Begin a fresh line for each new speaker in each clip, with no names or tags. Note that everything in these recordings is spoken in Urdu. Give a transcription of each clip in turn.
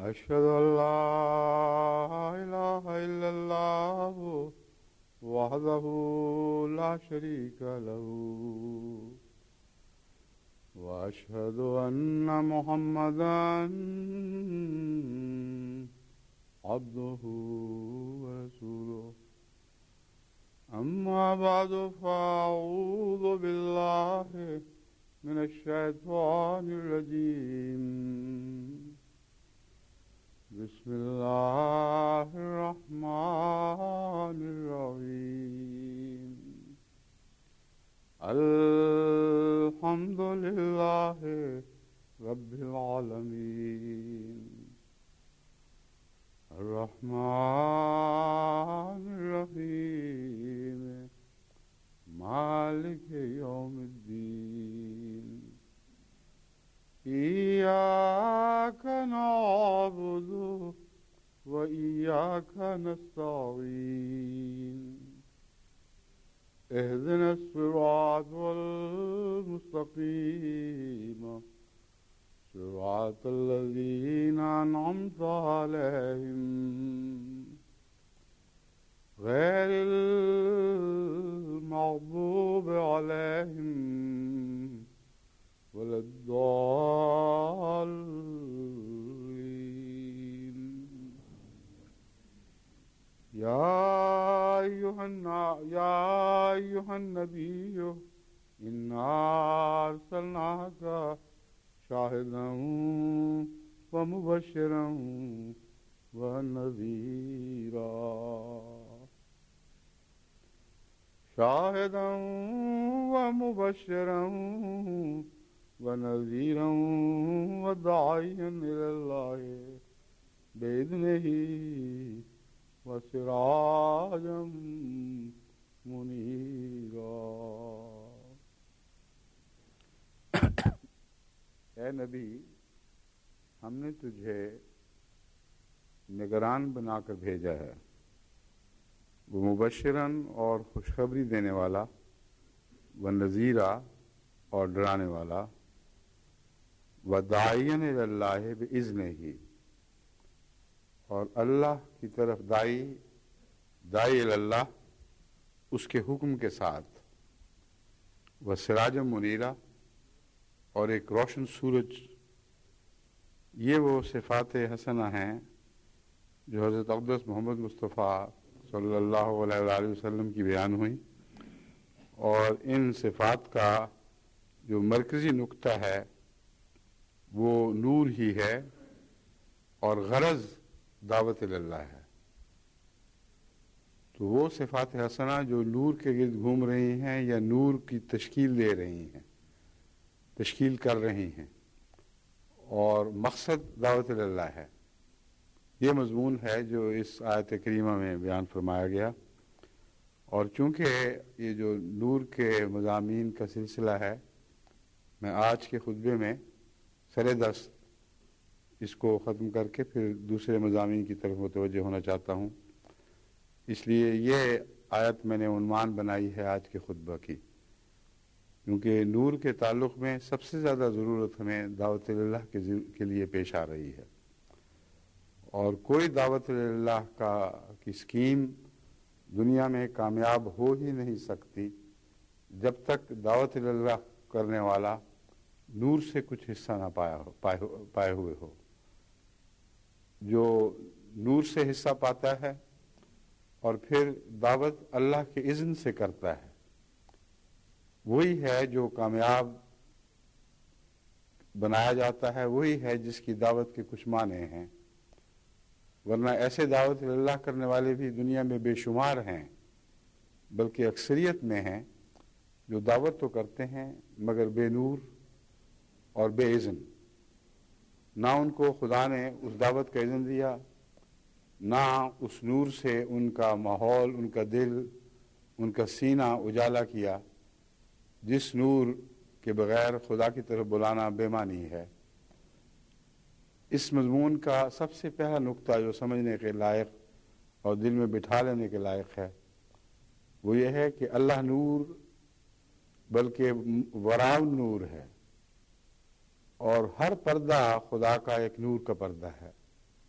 أشهد أن لا إله إلا الله وحده لا شريك له وأشهد أن محمدا عبده ورسوله أما بعد فأعوذ بالله من الشيطان الرجيم بسم الله الرحمن الرحيم الحمد لله رب العالمين الرحمن الرحيم مالك يوم الدين إياك نعبد وإياك نستعين اهدنا الصراط المستقيم صراط الذين أنعمت عليهم غير المغضوب عليهم ولا الضالين يا أيها النبي إنا أرسلناك شاهدا ومبشرا ونذيرا شاهدا ومبشرا ونذيرا وداعيا إلى الله بإذنه وسراجا منيرا. اے نبی، ہم نے تجھے نگران بنا کر بھیجا ہے، وہ مبشرن اور خوشخبری دینے والا، و نذیرا اور ڈرانے والا، و داعین الی اللہ بإذنہ اور اللہ کی طرف دائی الی اللہ اس کے حکم کے ساتھ، و سراج منیرا اور ایک روشن سورج. یہ وہ صفات حسنہ ہیں جو حضرت اقدس محمد مصطفیٰ صلی اللہ علیہ وآلہ وسلم کی بیان ہوئی، اور ان صفات کا جو مرکزی نقطہ ہے وہ نور ہی ہے، اور غرض دعوت اللہ ہے. تو وہ صفات حسنہ جو نور کے گرد گھوم رہی ہیں یا نور کی تشکیل دے رہی ہیں، تشکیل کر رہی ہیں، اور مقصد دعوت اللہ ہے. یہ مضمون ہے جو اس آیت کریمہ میں بیان فرمایا گیا. اور چونکہ یہ جو نور کے مضامین کا سلسلہ ہے، میں آج کے خطبے میں سر دست اس کو ختم کر کے پھر دوسرے مضامین کی طرف متوجہ ہونا چاہتا ہوں. اس لیے یہ آیت میں نے عنوان بنائی ہے آج کے خطبہ کی، کیونکہ نور کے تعلق میں سب سے زیادہ ضرورت ہمیں دعوت اللہ کے لیے پیش آ رہی ہے. اور کوئی دعوت اللہ کی اسکیم دنیا میں کامیاب ہو ہی نہیں سکتی جب تک دعوت اللہ کرنے والا نور سے کچھ حصہ نہ پائے ہوئے ہو. جو نور سے حصہ پاتا ہے اور پھر دعوت اللہ کے اذن سے کرتا ہے، وہی ہے جو کامیاب بنایا جاتا ہے، وہی ہے جس کی دعوت کے کچھ معنی ہیں. ورنہ ایسے دعوت اللہ کرنے والے بھی دنیا میں بے شمار ہیں، بلکہ اکثریت میں ہیں جو دعوت تو کرتے ہیں مگر بے نور اور بے اذن. نہ ان کو خدا نے اس دعوت کا اذن دیا، نہ اس نور سے ان کا ماحول، ان کا دل، ان کا سینہ اجالا کیا، جس نور کے بغیر خدا کی طرف بلانا بے معنی ہے. اس مضمون کا سب سے پہلا نقطہ جو سمجھنے کے لائق اور دل میں بٹھا لینے کے لائق ہے وہ یہ ہے کہ اللہ نور بلکہ وراء نور ہے، اور ہر پردہ خدا کا ایک نور کا پردہ ہے.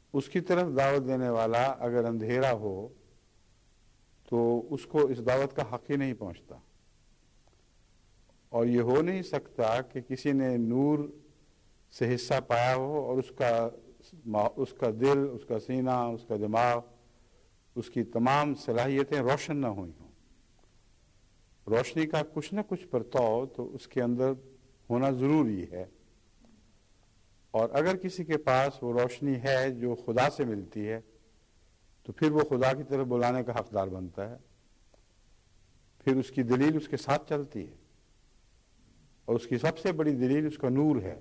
اس کی طرف دعوت دینے والا اگر اندھیرا ہو تو اس کو اس دعوت کا حق ہی نہیں پہنچتا، اور یہ ہو نہیں سکتا کہ کسی نے نور سے حصہ پایا ہو اور اس کا دل، اس کا سینہ، اس کا دماغ، اس کی تمام صلاحیتیں روشن نہ ہوئی ہوں۔ روشنی کا کچھ نہ کچھ پرتاؤ تو اس کے اندر ہونا ضروری ہے، اور اگر کسی کے پاس وہ روشنی ہے جو خدا سے ملتی ہے تو پھر وہ خدا کی طرف بلانے کا حقدار بنتا ہے، پھر اس کی دلیل اس کے ساتھ چلتی ہے، اور اس کی سب سے بڑی دلیل اس کا نور ہے۔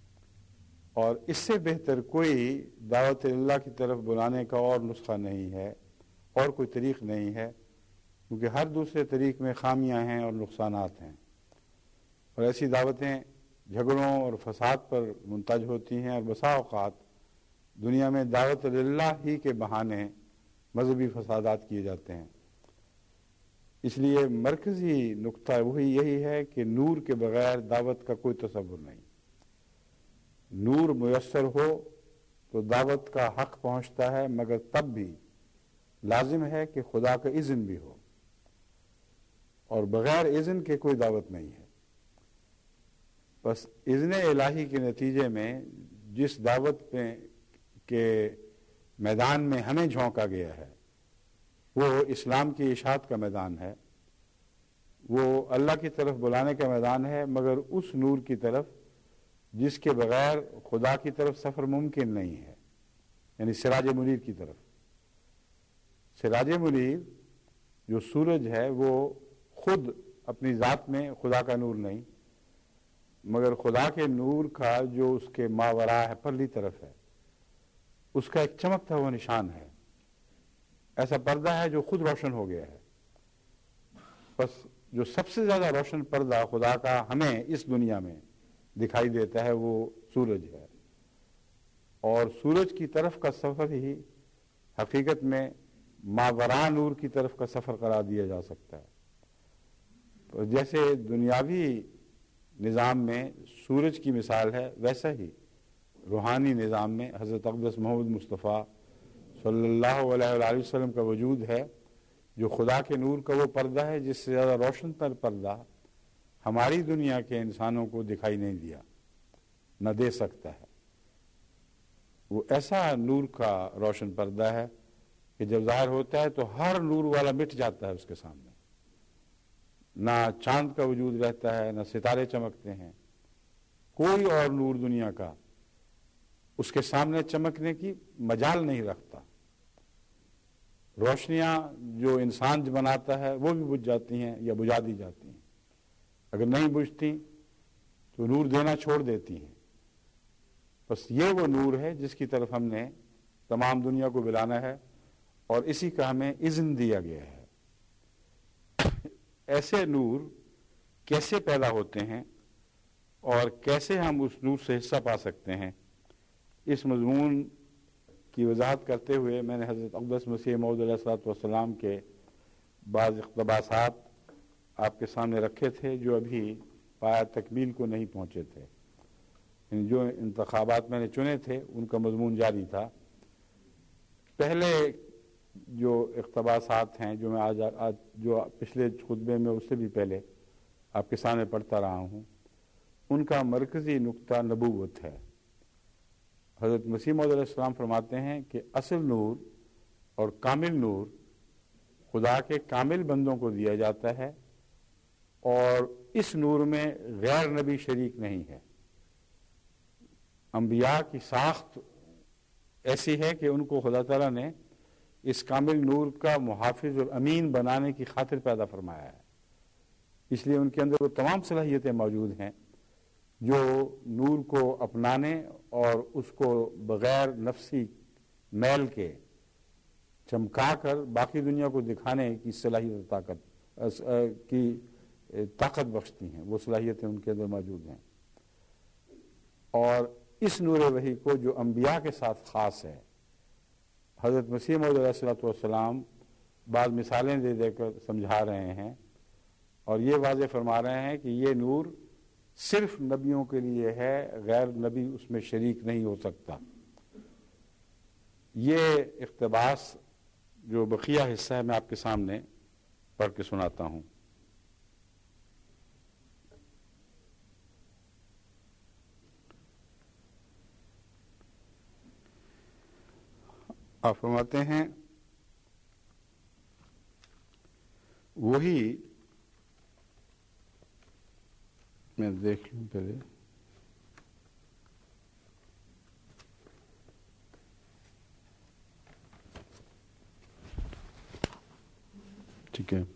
اور اس سے بہتر کوئی دعوت اللہ کی طرف بلانے کا اور نسخہ نہیں ہے، اور کوئی طریق نہیں ہے، کیونکہ ہر دوسرے طریق میں خامیاں ہیں اور نقصانات ہیں، اور ایسی دعوتیں جھگڑوں اور فساد پر منتج ہوتی ہیں، اور بسا اوقات دنیا میں دعوت اللہ ہی کے بہانے مذہبی فسادات کیے جاتے ہیں۔ اس لیے مرکزی نقطہ وہی یہی ہے کہ نور کے بغیر دعوت کا کوئی تصور نہیں۔ نور میسر ہو تو دعوت کا حق پہنچتا ہے، مگر تب بھی لازم ہے کہ خدا کا اذن بھی ہو، اور بغیر اذن کے کوئی دعوت نہیں ہے۔ بس اذن الہی کے نتیجے میں جس دعوت کے میدان میں ہمیں جھونکا گیا ہے وہ اسلام کی اشاعت کا میدان ہے، وہ اللہ کی طرف بلانے کا میدان ہے، مگر اس نور کی طرف جس کے بغیر خدا کی طرف سفر ممکن نہیں ہے، یعنی سراج منیر کی طرف۔ سراج منیر جو سورج ہے وہ خود اپنی ذات میں خدا کا نور نہیں، مگر خدا کے نور کا جو اس کے ماوراء ہے، پرلی طرف ہے، اس کا ایک چمکتا ہوا نشان ہے، ایسا پردہ ہے جو خود روشن ہو گیا ہے۔ بس جو سب سے زیادہ روشن پردہ خدا کا ہمیں اس دنیا میں دکھائی دیتا ہے وہ سورج ہے، اور سورج کی طرف کا سفر ہی حقیقت میں ماوراء نور کی طرف کا سفر قرار دیا جا سکتا ہے۔ جیسے دنیاوی نظام میں سورج کی مثال ہے، ویسا ہی روحانی نظام میں حضرت اقدس محمد مصطفیٰ صلی اللہ علیہ وآلہ وسلم کا وجود ہے، جو خدا کے نور کا وہ پردہ ہے جس سے زیادہ روشن تر پردہ ہماری دنیا کے انسانوں کو دکھائی نہیں دیا، نہ دے سکتا ہے۔ وہ ایسا نور کا روشن پردہ ہے کہ جب ظاہر ہوتا ہے تو ہر نور والا مٹ جاتا ہے اس کے سامنے، نہ چاند کا وجود رہتا ہے، نہ ستارے چمکتے ہیں، کوئی اور نور دنیا کا اس کے سامنے چمکنے کی مجال نہیں رکھتا۔ روشنیاں جو انسان بناتا ہے وہ بھی بجھ جاتی ہیں یا بجھا دی جاتی ہیں، اگر نہیں بجھتی تو نور دینا چھوڑ دیتی ہیں۔ بس یہ وہ نور ہے جس کی طرف ہم نے تمام دنیا کو بلانا ہے، اور اسی کا ہمیں اذن دیا گیا ہے۔ ایسے نور کیسے پیدا ہوتے ہیں اور کیسے ہم اس نور سے حصہ پا سکتے ہیں، اس مضمون کی وضاحت کرتے ہوئے میں نے حضرت اقدس مسیح موعود علیہ الصلوۃ والسلام کے بعض اقتباسات آپ کے سامنے رکھے تھے جو ابھی پایہ تکمیل کو نہیں پہنچے تھے۔ جو انتخابات میں نے چنے تھے ان کا مضمون جاری تھا۔ پہلے جو اقتباسات ہیں جو میں آج جو پچھلے خطبے میں اس سے بھی پہلے آپ کے سامنے پڑھتا رہا ہوں، ان کا مرکزی نقطہ نبوت ہے۔ حضرت مسیح موعود علیہ السلام فرماتے ہیں کہ اصل نور اور کامل نور خدا کے کامل بندوں کو دیا جاتا ہے، اور اس نور میں غیر نبی شریک نہیں ہے۔ انبیاء کی ساخت ایسی ہے کہ ان کو خدا تعالیٰ نے اس کامل نور کا محافظ اور امین بنانے کی خاطر پیدا فرمایا ہے، اس لیے ان کے اندر وہ تمام صلاحیتیں موجود ہیں جو نور کو اپنانے اور اس کو بغیر نفسی میل کے چمکا کر باقی دنیا کو دکھانے کی صلاحیت طاقت بخشتی ہیں۔ وہ صلاحیتیں ان کے اندر موجود ہیں، اور اس نور وحی کو جو انبیاء کے ساتھ خاص ہے، حضرت مسیح موعود علیہ الصلوۃ والسلام بعض مثالیں دے دے کر سمجھا رہے ہیں، اور یہ واضح فرما رہے ہیں کہ یہ نور صرف نبیوں کے لیے ہے، غیر نبی اس میں شریک نہیں ہو سکتا۔ یہ اقتباس جو بقیہ حصہ ہے میں آپ کے سامنے پڑھ کے سناتا ہوں. آپ فرماتے ہیں وہی، میں دیکھ لوں پہلے. ٹھیک ہے.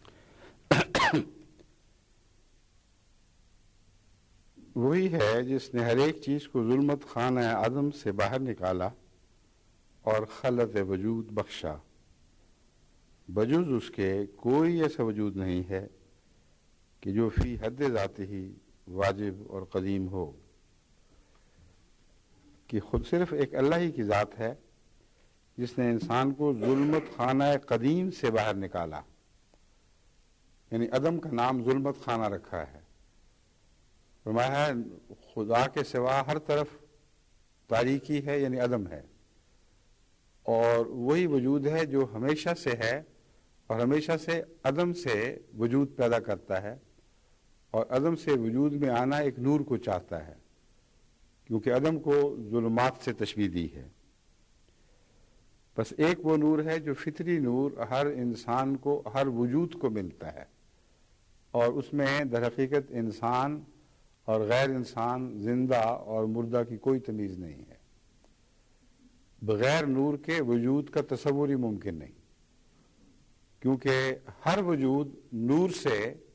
وہی ہے جس نے ہر ایک چیز کو ظلمت خانہ عدم سے باہر نکالا اور خلط وجود بخشا. بجز اس کے کوئی ایسا وجود نہیں ہے کہ جو فی حد ذات ہی واجب اور قدیم ہو، کہ خود صرف ایک اللہ ہی کی ذات ہے جس نے انسان کو ظلمت خانہ قدیم سے باہر نکالا. یعنی عدم کا نام ظلمت خانہ رکھا ہے. فرمایا ہے خدا کے سوا ہر طرف تاریکی ہے، یعنی عدم ہے، اور وہی وجود ہے جو ہمیشہ سے ہے اور ہمیشہ سے عدم سے وجود پیدا کرتا ہے، اور عدم سے وجود میں آنا ایک نور کو چاہتا ہے، کیونکہ عدم کو ظلمات سے تشبیہ دی ہے. بس ایک وہ نور ہے جو فطری نور ہر انسان کو، ہر وجود کو ملتا ہے، اور اس میں در حقیقت انسان اور غیر انسان، زندہ اور مردہ کی کوئی تمیز نہیں ہے. بغیر نور کے وجود کا تصور ہی ممکن نہیں، کیونکہ ہر وجود نور سے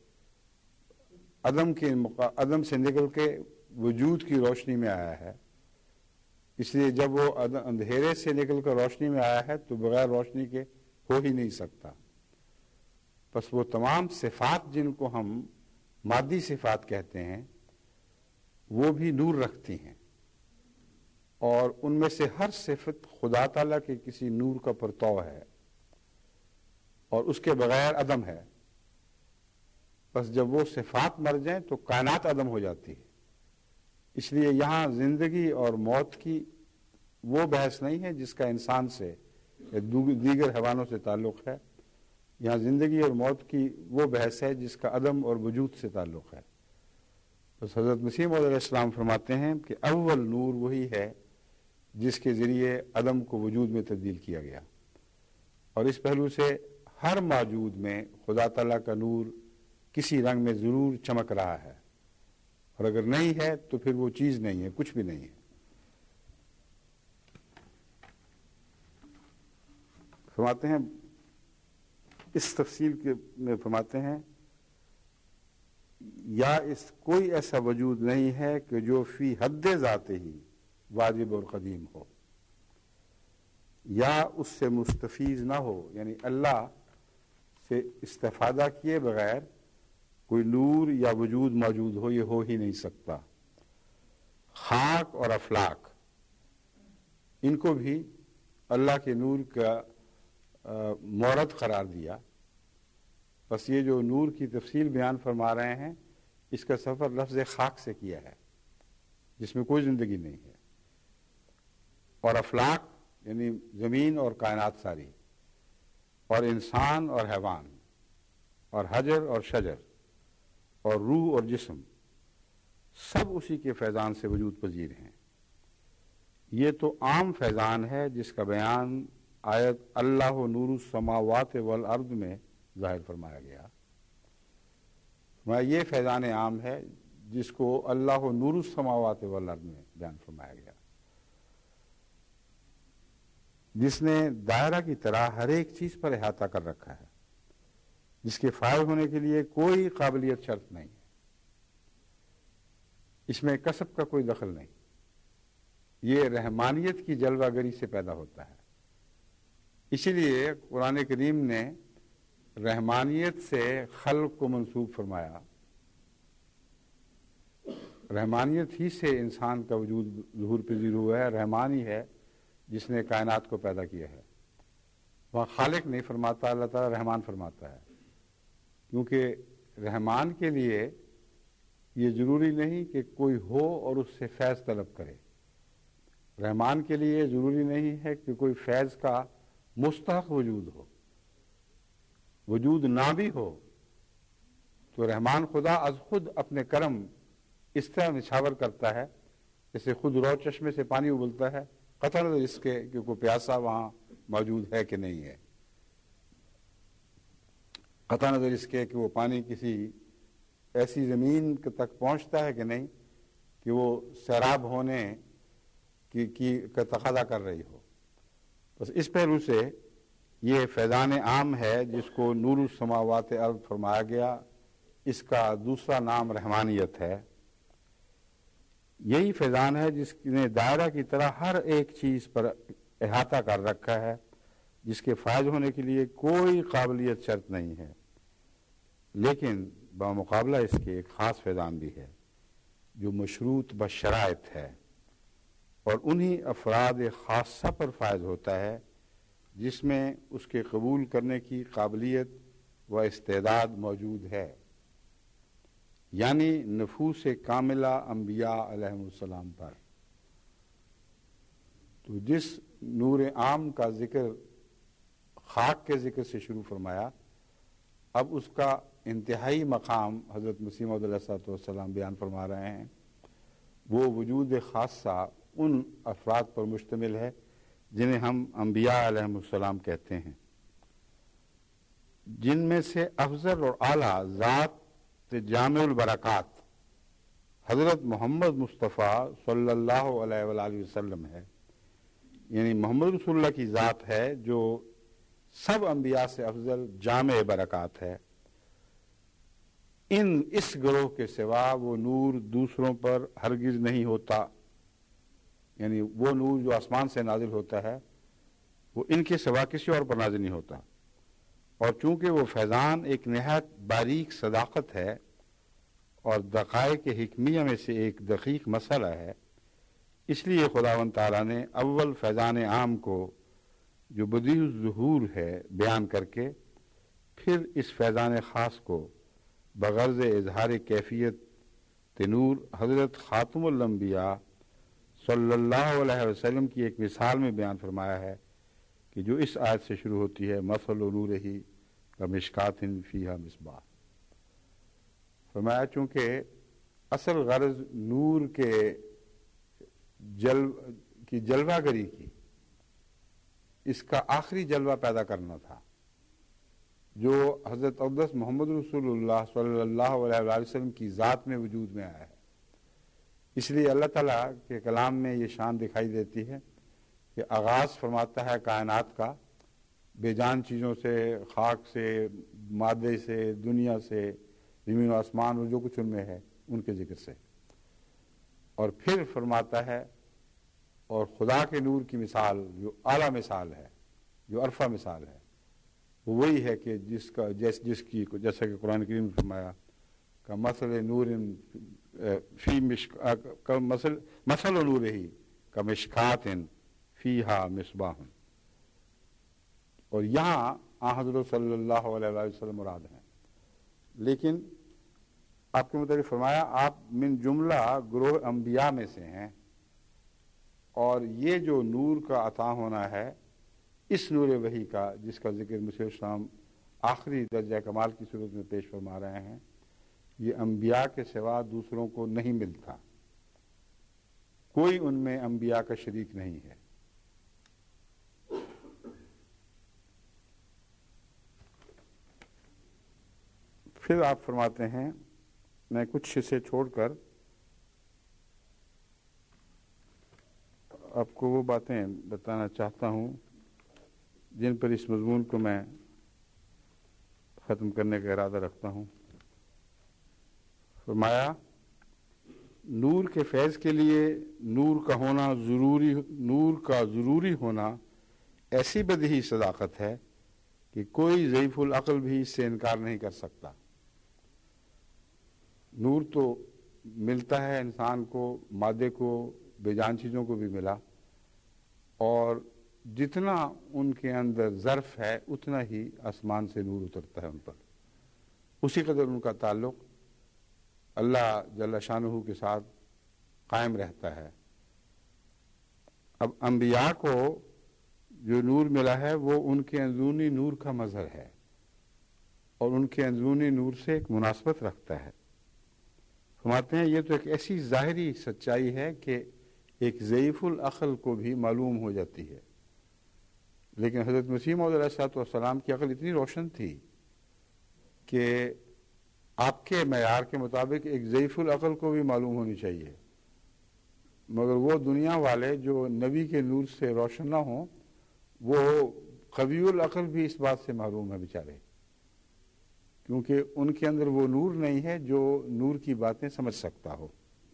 عدم سے نکل کے وجود کی روشنی میں آیا ہے. اس لیے جب وہ اندھیرے سے نکل کر روشنی میں آیا ہے تو بغیر روشنی کے ہو ہی نہیں سکتا. بس وہ تمام صفات جن کو ہم مادی صفات کہتے ہیں وہ بھی نور رکھتی ہیں، اور ان میں سے ہر صفت خدا تعالیٰ کے کسی نور کا پرتو ہے، اور اس کے بغیر عدم ہے. بس جب وہ صفات مر جائیں تو کائنات عدم ہو جاتی ہے. اس لیے یہاں زندگی اور موت کی وہ بحث نہیں ہے جس کا انسان سے یا دیگر حیوانوں سے تعلق ہے. یہاں زندگی اور موت کی وہ بحث ہے جس کا عدم اور وجود سے تعلق ہے. بس حضرت مسیح موعود علیہ السلام فرماتے ہیں کہ اول نور وہی ہے جس کے ذریعے عدم کو وجود میں تبدیل کیا گیا، اور اس پہلو سے ہر موجود میں خدا تعالیٰ کا نور کسی رنگ میں ضرور چمک رہا ہے، اور اگر نہیں ہے تو پھر وہ چیز نہیں ہے، کچھ بھی نہیں ہے. فرماتے ہیں اس تفصیل کے میں فرماتے ہیں یا اس کوئی ایسا وجود نہیں ہے کہ جو فی حد ذات ہی واجب اور قدیم ہو، یا اس سے مستفیض نہ ہو، یعنی اللہ سے استفادہ کیے بغیر کوئی نور یا وجود موجود ہو، یہ ہو ہی نہیں سکتا. خاک اور افلاک ان کو بھی اللہ کے نور کا مورد قرار دیا. بس یہ جو نور کی تفصیل بیان فرما رہے ہیں اس کا سفر لفظ خاک سے کیا ہے جس میں کوئی زندگی نہیں ہے، اور افلاک یعنی زمین اور کائنات ساری، اور انسان اور حیوان، اور حجر اور شجر، اور روح اور جسم، سب اسی کے فیضان سے وجود پذیر ہیں. یہ تو عام فیضان ہے جس کا بیان آیت اللہ نور السماوات والارض میں ظاہر فرمایا گیا. یہ فیضان عام ہے جس کو اللہ نور السماوات والارض میں بیان فرمایا گیا، جس نے دائرہ کی طرح ہر ایک چیز پر احاطہ کر رکھا ہے، جس کے فائل ہونے کے لیے کوئی قابلیت شرط نہیں ہے، اس میں کسب کا کوئی دخل نہیں. یہ رحمانیت کی جلوہ گری سے پیدا ہوتا ہے. اسی لیے قرآن کریم نے رحمانیت سے خلق کو منسوب فرمایا. رحمانیت ہی سے انسان کا وجود ظہور پذیر ہوا ہے. رحمان ہی ہے جس نے کائنات کو پیدا کیا ہے. وہاں خالق نہیں فرماتا، اللہ تعالیٰ رحمان فرماتا ہے، کیونکہ رحمان کے لیے یہ ضروری نہیں کہ کوئی ہو اور اس سے فیض طلب کرے. رحمان کے لیے ضروری نہیں ہے کہ کوئی فیض کا مستحق وجود ہو، وجود نہ بھی ہو تو رحمان خدا از خود اپنے کرم اس طرح نچھاور کرتا ہے جیسے خود رو چشمے سے پانی ابلتا ہے، قطع نظر اس کے کہ کوئی پیاسا وہاں موجود ہے کہ نہیں ہے، قطع نظر اس کے کہ وہ پانی کسی ایسی زمین تک پہنچتا ہے کہ نہیں کہ وہ سیراب ہونے کا تقاضا کر رہی ہو۔ بس اس پہلو سے یہ فیضان عام ہے جس کو نور السماوات ارض فرمایا گیا، اس کا دوسرا نام رحمانیت ہے۔ یہی فیضان ہے جس نے دائرہ کی طرح ہر ایک چیز پر احاطہ کر رکھا ہے، جس کے فائز ہونے کے لیے کوئی قابلیت شرط نہیں ہے، لیکن بمقابلہ اس کے ایک خاص فیضان بھی ہے جو مشروط بشرائط ہے، اور انہی افراد خاصہ پر فائز ہوتا ہے جس میں اس کے قبول کرنے کی قابلیت و استعداد موجود ہے، یعنی نفوس کاملہ انبیاء علیہ السلام پر۔ تو جس نور عام کا ذکر خاک کے ذکر سے شروع فرمایا، اب اس کا انتہائی مقام حضرت مسیح موعود علیہ السلام بیان فرما رہے ہیں، وہ وجود خاصہ ان افراد پر مشتمل ہے جنہیں ہم انبیاء علیہ السلام کہتے ہیں، جن میں سے افضل اور اعلیٰ ذات جامع البرکات حضرت محمد مصطفیٰ صلی اللہ علیہ وآلہ وسلم ہے، یعنی محمد رسول اللہ کی ذات ہے جو سب انبیاء سے افضل جامع برکات ہے۔ اس گروہ کے سوا وہ نور دوسروں پر ہرگز نہیں ہوتا، یعنی وہ نور جو آسمان سے نازل ہوتا ہے وہ ان کے سوا کسی اور پر نازل نہیں ہوتا، اور چونکہ وہ فیضان ایک نہایت باریک صداقت ہے اور دقائق حکمیہ میں سے ایک دقیق مسئلہ ہے، اس لیے خداوند تعالیٰ نے اول فیضان عام کو جو بدیع الظہور ہے بیان کر کے پھر اس فیضان خاص کو بغرض اظہار کیفیت نور حضرت خاتم الانبیاء صلی اللہ علیہ وسلم کی ایک مثال میں بیان فرمایا ہے کہ جو اس آیت سے شروع ہوتی ہے مثل نورہ کمشکات فیہا مصباح۔ فرمایا چونکہ اصل غرض نور کے جلوہ گری کی، اس کا آخری جلوہ پیدا کرنا تھا جو حضرت اقدس محمد رسول اللہ صلی اللہ علیہ وآلہ وسلم کی ذات میں وجود میں آیا ہے۔ اس لیے اللہ تعالیٰ کے کلام میں یہ شان دکھائی دیتی ہے کہ آغاز فرماتا ہے کائنات کا بے جان چیزوں سے، خاک سے، مادے سے، دنیا سے، زمین و آسمان اور جو کچھ ان میں ہے ان کے ذکر سے، اور پھر فرماتا ہے اور خدا کے نور کی مثال جو اعلیٰ مثال ہے، جو عرفہ مثال ہے، وہ وہی ہے کہ جیسا کہ قرآن کریم نے فرمایا کہ مثل نور مثل نورہ کمشکات فیہا مصباح، اور یہاں حضرت صلی اللہ علیہ وآلہ وسلم مراد ہیں، لیکن آپ کے متعلق فرمایا آپ من جملہ گروہ انبیاء میں سے ہیں، اور یہ جو نور کا عطا ہونا ہے اس نور وحی کا جس کا ذکر مسیح السلام آخری درجہ کمال کی صورت میں پیش فرما رہے ہیں، یہ انبیاء کے سوا دوسروں کو نہیں ملتا، کوئی ان میں انبیاء کا شریک نہیں ہے۔ پھر آپ فرماتے ہیں، میں کچھ حصے چھوڑ کر آپ کو وہ باتیں بتانا چاہتا ہوں جن پر اس مضمون کو میں ختم کرنے کا ارادہ رکھتا ہوں۔ فرمایا نور کے فیض کے لیے نور کا ضروری ہونا ایسی بدیہی صداقت ہے کہ کوئی ضعیف العقل بھی اس سے انکار نہیں کر سکتا۔ نور تو ملتا ہے انسان کو، مادے کو، بے جان چیزوں کو بھی ملا، اور جتنا ان کے اندر ظرف ہے اتنا ہی آسمان سے نور اترتا ہے ان پر، اسی قدر ان کا تعلق اللہ جل شانہ کے ساتھ قائم رہتا ہے۔ اب انبیاء کو جو نور ملا ہے وہ ان کے اندرونی نور کا مظہر ہے اور ان کے اندرونی نور سے ایک مناسبت رکھتا ہے. فرماتے ہیں یہ تو ایک ایسی ظاہری سچائی ہے کہ ایک ضعیف العقل کو بھی معلوم ہو جاتی ہے، لیکن حضرت مسیح موعود علیہ الصلوۃ والسلام کی عقل اتنی روشن تھی کہ آپ کے معیار کے مطابق ایک ضعیف العقل کو بھی معلوم ہونی چاہیے، مگر وہ دنیا والے جو نبی کے نور سے روشن نہ ہوں وہ قوی العقل بھی اس بات سے محروم ہے بیچارے، کیونکہ ان کے اندر وہ نور نہیں ہے جو نور کی باتیں سمجھ سکتا ہو.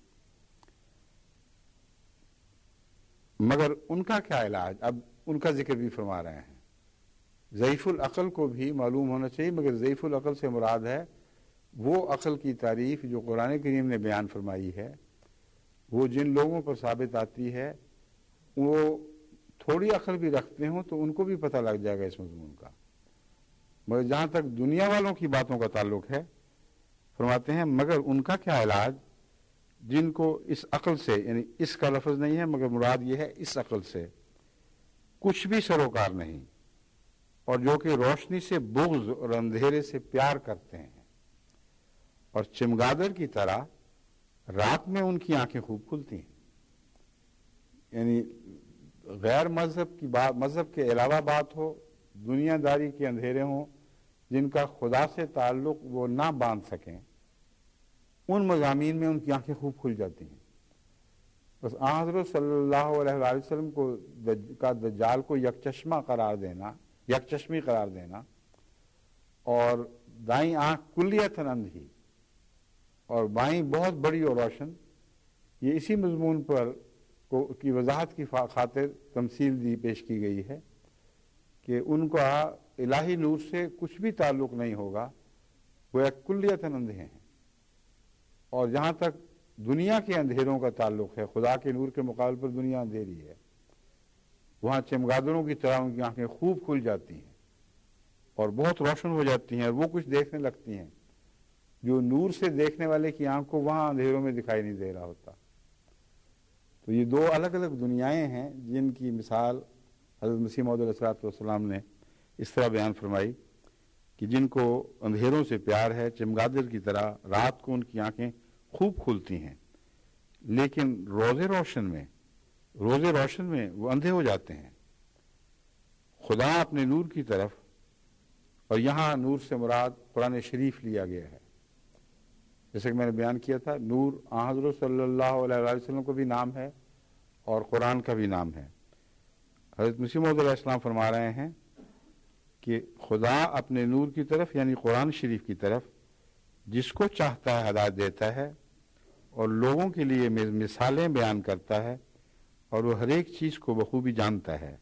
مگر ان کا کیا علاج؟ اب ان کا ذکر بھی فرما رہے ہیں. ضعیف العقل کو بھی معلوم ہونا چاہیے، مگر ضعیف العقل سے مراد ہے وہ عقل کی تعریف جو قرآن کریم نے بیان فرمائی ہے، وہ جن لوگوں پر ثابت آتی ہے وہ تھوڑی عقل بھی رکھتے ہوں تو ان کو بھی پتہ لگ جائے گا اس مضمون کا. مگر جہاں تک دنیا والوں کی باتوں کا تعلق ہے، فرماتے ہیں مگر ان کا کیا علاج جن کو اس عقل سے، یعنی اس کا لفظ نہیں ہے مگر مراد یہ ہے اس عقل سے کچھ بھی سروکار نہیں، اور جو کہ روشنی سے بغض اور اندھیرے سے پیار کرتے ہیں، اور چمگادڑ کی طرح رات میں ان کی آنکھیں خوب کھلتی ہیں. یعنی غیر مذہب کی بات، مذہب کے علاوہ بات ہو، دنیا داری کے اندھیرے ہوں جن کا خدا سے تعلق وہ نہ باندھ سکیں، ان مضامین میں ان کی آنکھیں خوب کھل جاتی ہیں. بس حضرت صلی اللہ علیہ وآلہ وسلم کا دجال کو یکچشمہ قرار دینا، یکچشمی قرار دینا، اور دائیں آنکھ کلیتاً اندھی اور بائیں بہت بڑی اور روشن، یہ اسی مضمون پر کی وضاحت کی خاطر تمثیل دی پیش کی گئی ہے کہ ان کا الہی نور سے کچھ بھی تعلق نہیں ہوگا، وہ ایک کلیتاً اندھے ہیں. اور جہاں تک دنیا کے اندھیروں کا تعلق ہے، خدا کے نور کے مقابل پر دنیا اندھیری ہے، وہاں چمگادڑوں کی طرح ان کی آنکھیں خوب کھل جاتی ہیں اور بہت روشن ہو جاتی ہیں، اور وہ کچھ دیکھنے لگتی ہیں جو نور سے دیکھنے والے کی آنکھ کو وہاں اندھیروں میں دکھائی نہیں دے رہا ہوتا. تو یہ دو الگ الگ دنیایں ہیں جن کی مثال حضرت مسیح موعود علیہ السلام نے اس طرح بیان فرمائی کہ جن کو اندھیروں سے پیار ہے، چمگادڑ کی طرح رات کو ان کی آنکھیں خوب کھلتی ہیں، لیکن روز روشن میں وہ اندھے ہو جاتے ہیں. خدا اپنے نور کی طرف، اور یہاں نور سے مراد قرآن شریف لیا گیا ہے، جیسے کہ میں نے بیان کیا تھا، نور حضرت صلی اللہ علیہ وآلہ وسلم کو بھی نام ہے اور قرآن کا بھی نام ہے. حضرت مسیح موعود علیہ السلام فرما رہے ہیں کہ خدا اپنے نور کی طرف یعنی قرآن شریف کی طرف جس کو چاہتا ہے ہدایت دیتا ہے، اور لوگوں کے لیے مثالیں بیان کرتا ہے، اور وہ ہر ایک چیز کو بخوبی جانتا ہے.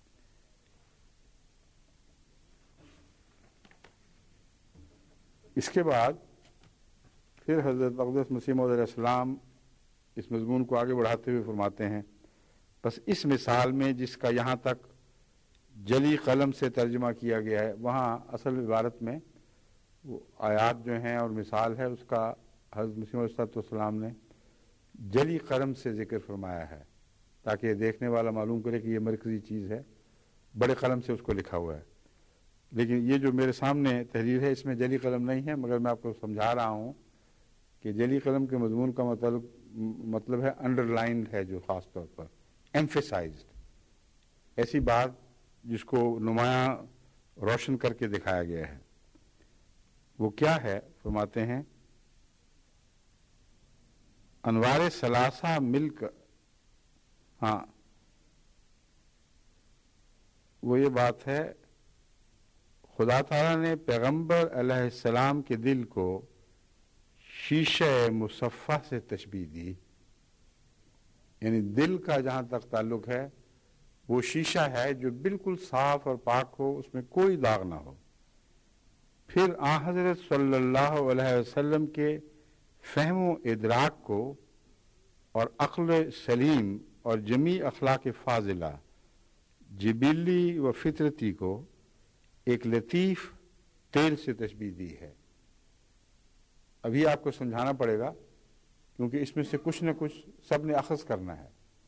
اس کے بعد پھر حضرت اقدس مسیح موعود علیہ السلام اس مضمون کو آگے بڑھاتے ہوئے فرماتے ہیں بس اس مثال میں جس کا یہاں تک جلی قلم سے ترجمہ کیا گیا ہے، وہاں اصل عبارت میں وہ آیات جو ہیں اور مثال ہے اس کا حضرت مسیح علیہ السلام نے جلی قلم سے ذکر فرمایا ہے تاکہ دیکھنے والا معلوم کرے کہ یہ مرکزی چیز ہے، بڑے قلم سے اس کو لکھا ہوا ہے. لیکن یہ جو میرے سامنے تحریر ہے اس میں جلی قلم نہیں ہے، مگر میں آپ کو سمجھا رہا ہوں کہ جلی قلم کے مضمون کا مطلب ہے انڈر لائنڈ ہے، جو خاص طور پر ایمفیسائزڈ، ایسی بات جس کو نمایاں روشن کر کے دکھایا گیا ہے. وہ کیا ہے؟ فرماتے ہیں انوار ثلاثہ مل کر، ہاں وہ یہ بات ہے، خدا تعالیٰ نے پیغمبر علیہ السلام کے دل کو شیشہ مصفح سے تشبیہ دی. یعنی دل کا جہاں تک تعلق ہے وہ شیشہ ہے جو بالکل صاف اور پاک ہو، اس میں کوئی داغ نہ ہو. پھر حضرت صلی اللہ علیہ وسلم کے فہم و ادراک کو اور عقل سلیم اور جمیع اخلاق فاضلہ جبلی و فطرتی کو ایک لطیف تیل سے تشبیہ دی ہے. ابھی آپ کو سمجھانا پڑے گا کیونکہ اس میں سے کچھ نہ کچھ سب نے اخذ کرنا ہے.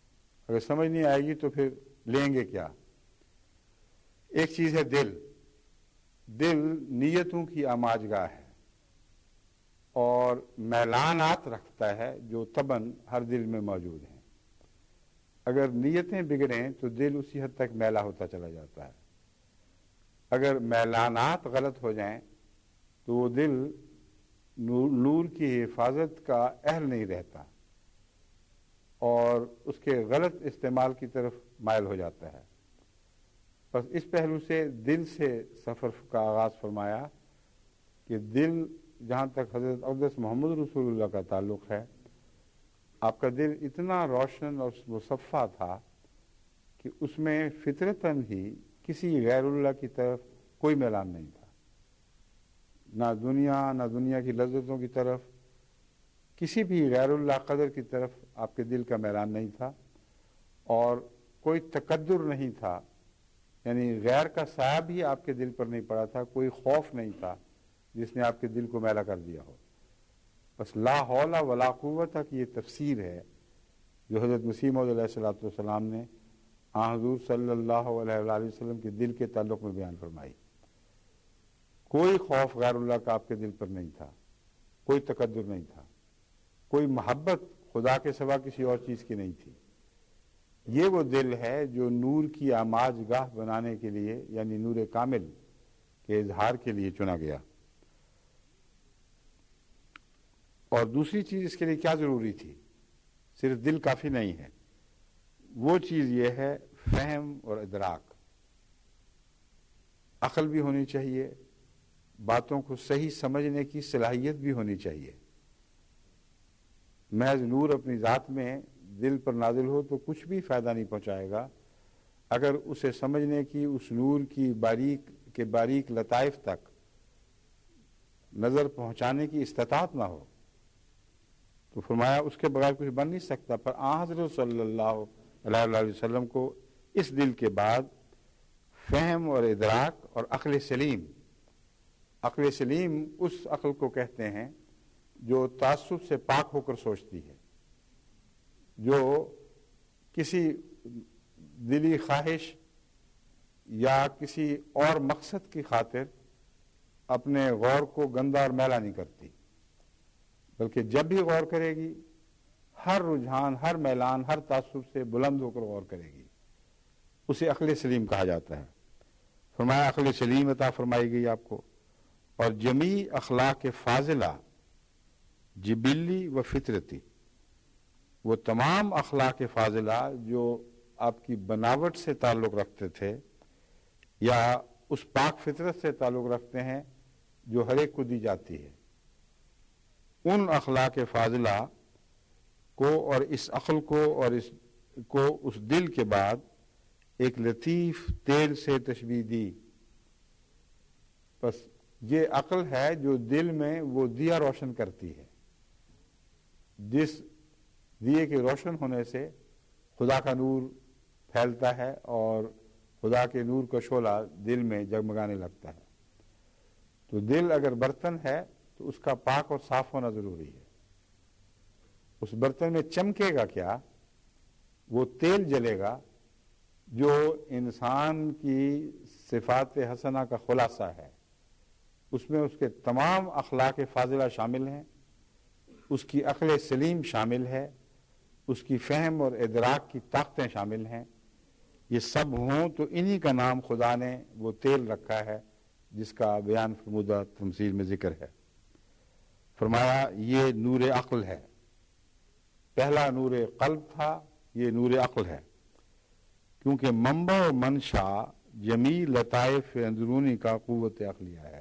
اگر سمجھ نہیں آئے گی تو پھر لیں گے کیا؟ ایک چیز ہے دل. دل نیتوں کی آماج گاہ ہے اور میلانات رکھتا ہے جو طبعاً ہر دل میں موجود ہیں. اگر نیتیں بگڑیں تو دل اسی حد تک میلا ہوتا چلا جاتا ہے. اگر میلانات غلط ہو جائیں تو وہ دل نور کی حفاظت کا اہل نہیں رہتا اور اس کے غلط استعمال کی طرف مائل ہو جاتا ہے. بس اس پہلو سے دل سے سفر کا آغاز فرمایا کہ دل جہاں تک حضرت اقدس محمد رسول اللہ کا تعلق ہے، آپ کا دل اتنا روشن اور مصفہ تھا کہ اس میں فطرتاً ہی کسی غیر اللہ کی طرف کوئی میلان نہیں تھا. نہ دنیا کی لذتوں کی طرف، کسی بھی غیر اللہ قدر کی طرف آپ کے دل کا میلان نہیں تھا اور کوئی تکدر نہیں تھا، یعنی غیر کا سایہ بھی آپ کے دل پر نہیں پڑا تھا. کوئی خوف نہیں تھا جس نے آپ کے دل کو میلا کر دیا ہو. بس لا حول ولا قوت کی یہ تفسیر ہے جو حضرت مسیح موعود علیہ السلام نے حضور صلی اللہ علیہ وآلہ وسلم کے دل کے تعلق میں بیان فرمائی. کوئی خوف غیر اللہ کا آپ کے دل پر نہیں تھا، کوئی تکدر نہیں تھا، کوئی محبت خدا کے سوا کسی اور چیز کی نہیں تھی. یہ وہ دل ہے جو نور کی آماج گاہ بنانے کے لیے، یعنی نور کامل کے اظہار کے لیے چنا گیا. اور دوسری چیز اس کے لیے کیا ضروری تھی؟ صرف دل کافی نہیں ہے، وہ چیز یہ ہے فہم اور ادراک. عقل بھی ہونی چاہیے، باتوں کو صحیح سمجھنے کی صلاحیت بھی ہونی چاہیے. محض نور اپنی ذات میں دل پر نازل ہو تو کچھ بھی فائدہ نہیں پہنچائے گا اگر اسے سمجھنے کی، اس نور کی باریک لطائف تک نظر پہنچانے کی استطاعت نہ ہو. تو فرمایا اس کے بغیر کچھ بن نہیں سکتا. پر حضرت صلی اللہ علیہ وآلہ وسلم کو اس دل کے بعد فہم اور ادراک اور عقل سلیم. عقل سلیم اس عقل کو کہتے ہیں جو تعصب سے پاک ہو کر سوچتی ہے، جو کسی دلی خواہش یا کسی اور مقصد کی خاطر اپنے غور کو گندا اور میلا نہیں کرتی، بلکہ جب بھی غور کرے گی ہر رجحان، ہر میلان، ہر تعصب سے بلند ہو کر غور کرے گی. اسے عقل سلیم کہا جاتا ہے. فرمایا عقل سلیم عطا فرمائی گئی آپ کو، اور جمیع اخلاق فاضلہ جبلی و فطرتی، وہ تمام اخلاق فاضلہ جو آپ کی بناوٹ سے تعلق رکھتے تھے یا اس پاک فطرت سے تعلق رکھتے ہیں جو ہر ایک کو دی جاتی ہے، ان اخلاق فاضلہ کو اور اس عقل کو اور اس دل کے بعد ایک لطیف تیل سے تشبیہ دی. بس یہ عقل ہے جو دل میں وہ دیا روشن کرتی ہے، جس دیے کے روشن ہونے سے خدا کا نور پھیلتا ہے اور خدا کے نور کا شعلہ دل میں جگمگانے لگتا ہے. تو دل اگر برتن ہے تو اس کا پاک اور صاف ہونا ضروری ہے. اس برتن میں چمکے گا کیا؟ وہ تیل جلے گا جو انسان کی صفات حسنہ کا خلاصہ ہے. اس میں اس کے تمام اخلاق فاضلہ شامل ہیں، اس کی عقل سلیم شامل ہے، اس کی فہم اور ادراک کی طاقتیں شامل ہیں. یہ سب ہوں تو انہی کا نام خدا نے وہ تیل رکھا ہے جس کا بیان فرمودہ تمثیل میں ذکر ہے. فرمایا یہ نور عقل ہے. پہلا نور قلب تھا، یہ نور عقل ہے، کیونکہ منبع و منشا جمیع لطائف اندرونی کا قوت عقلیہ ہے.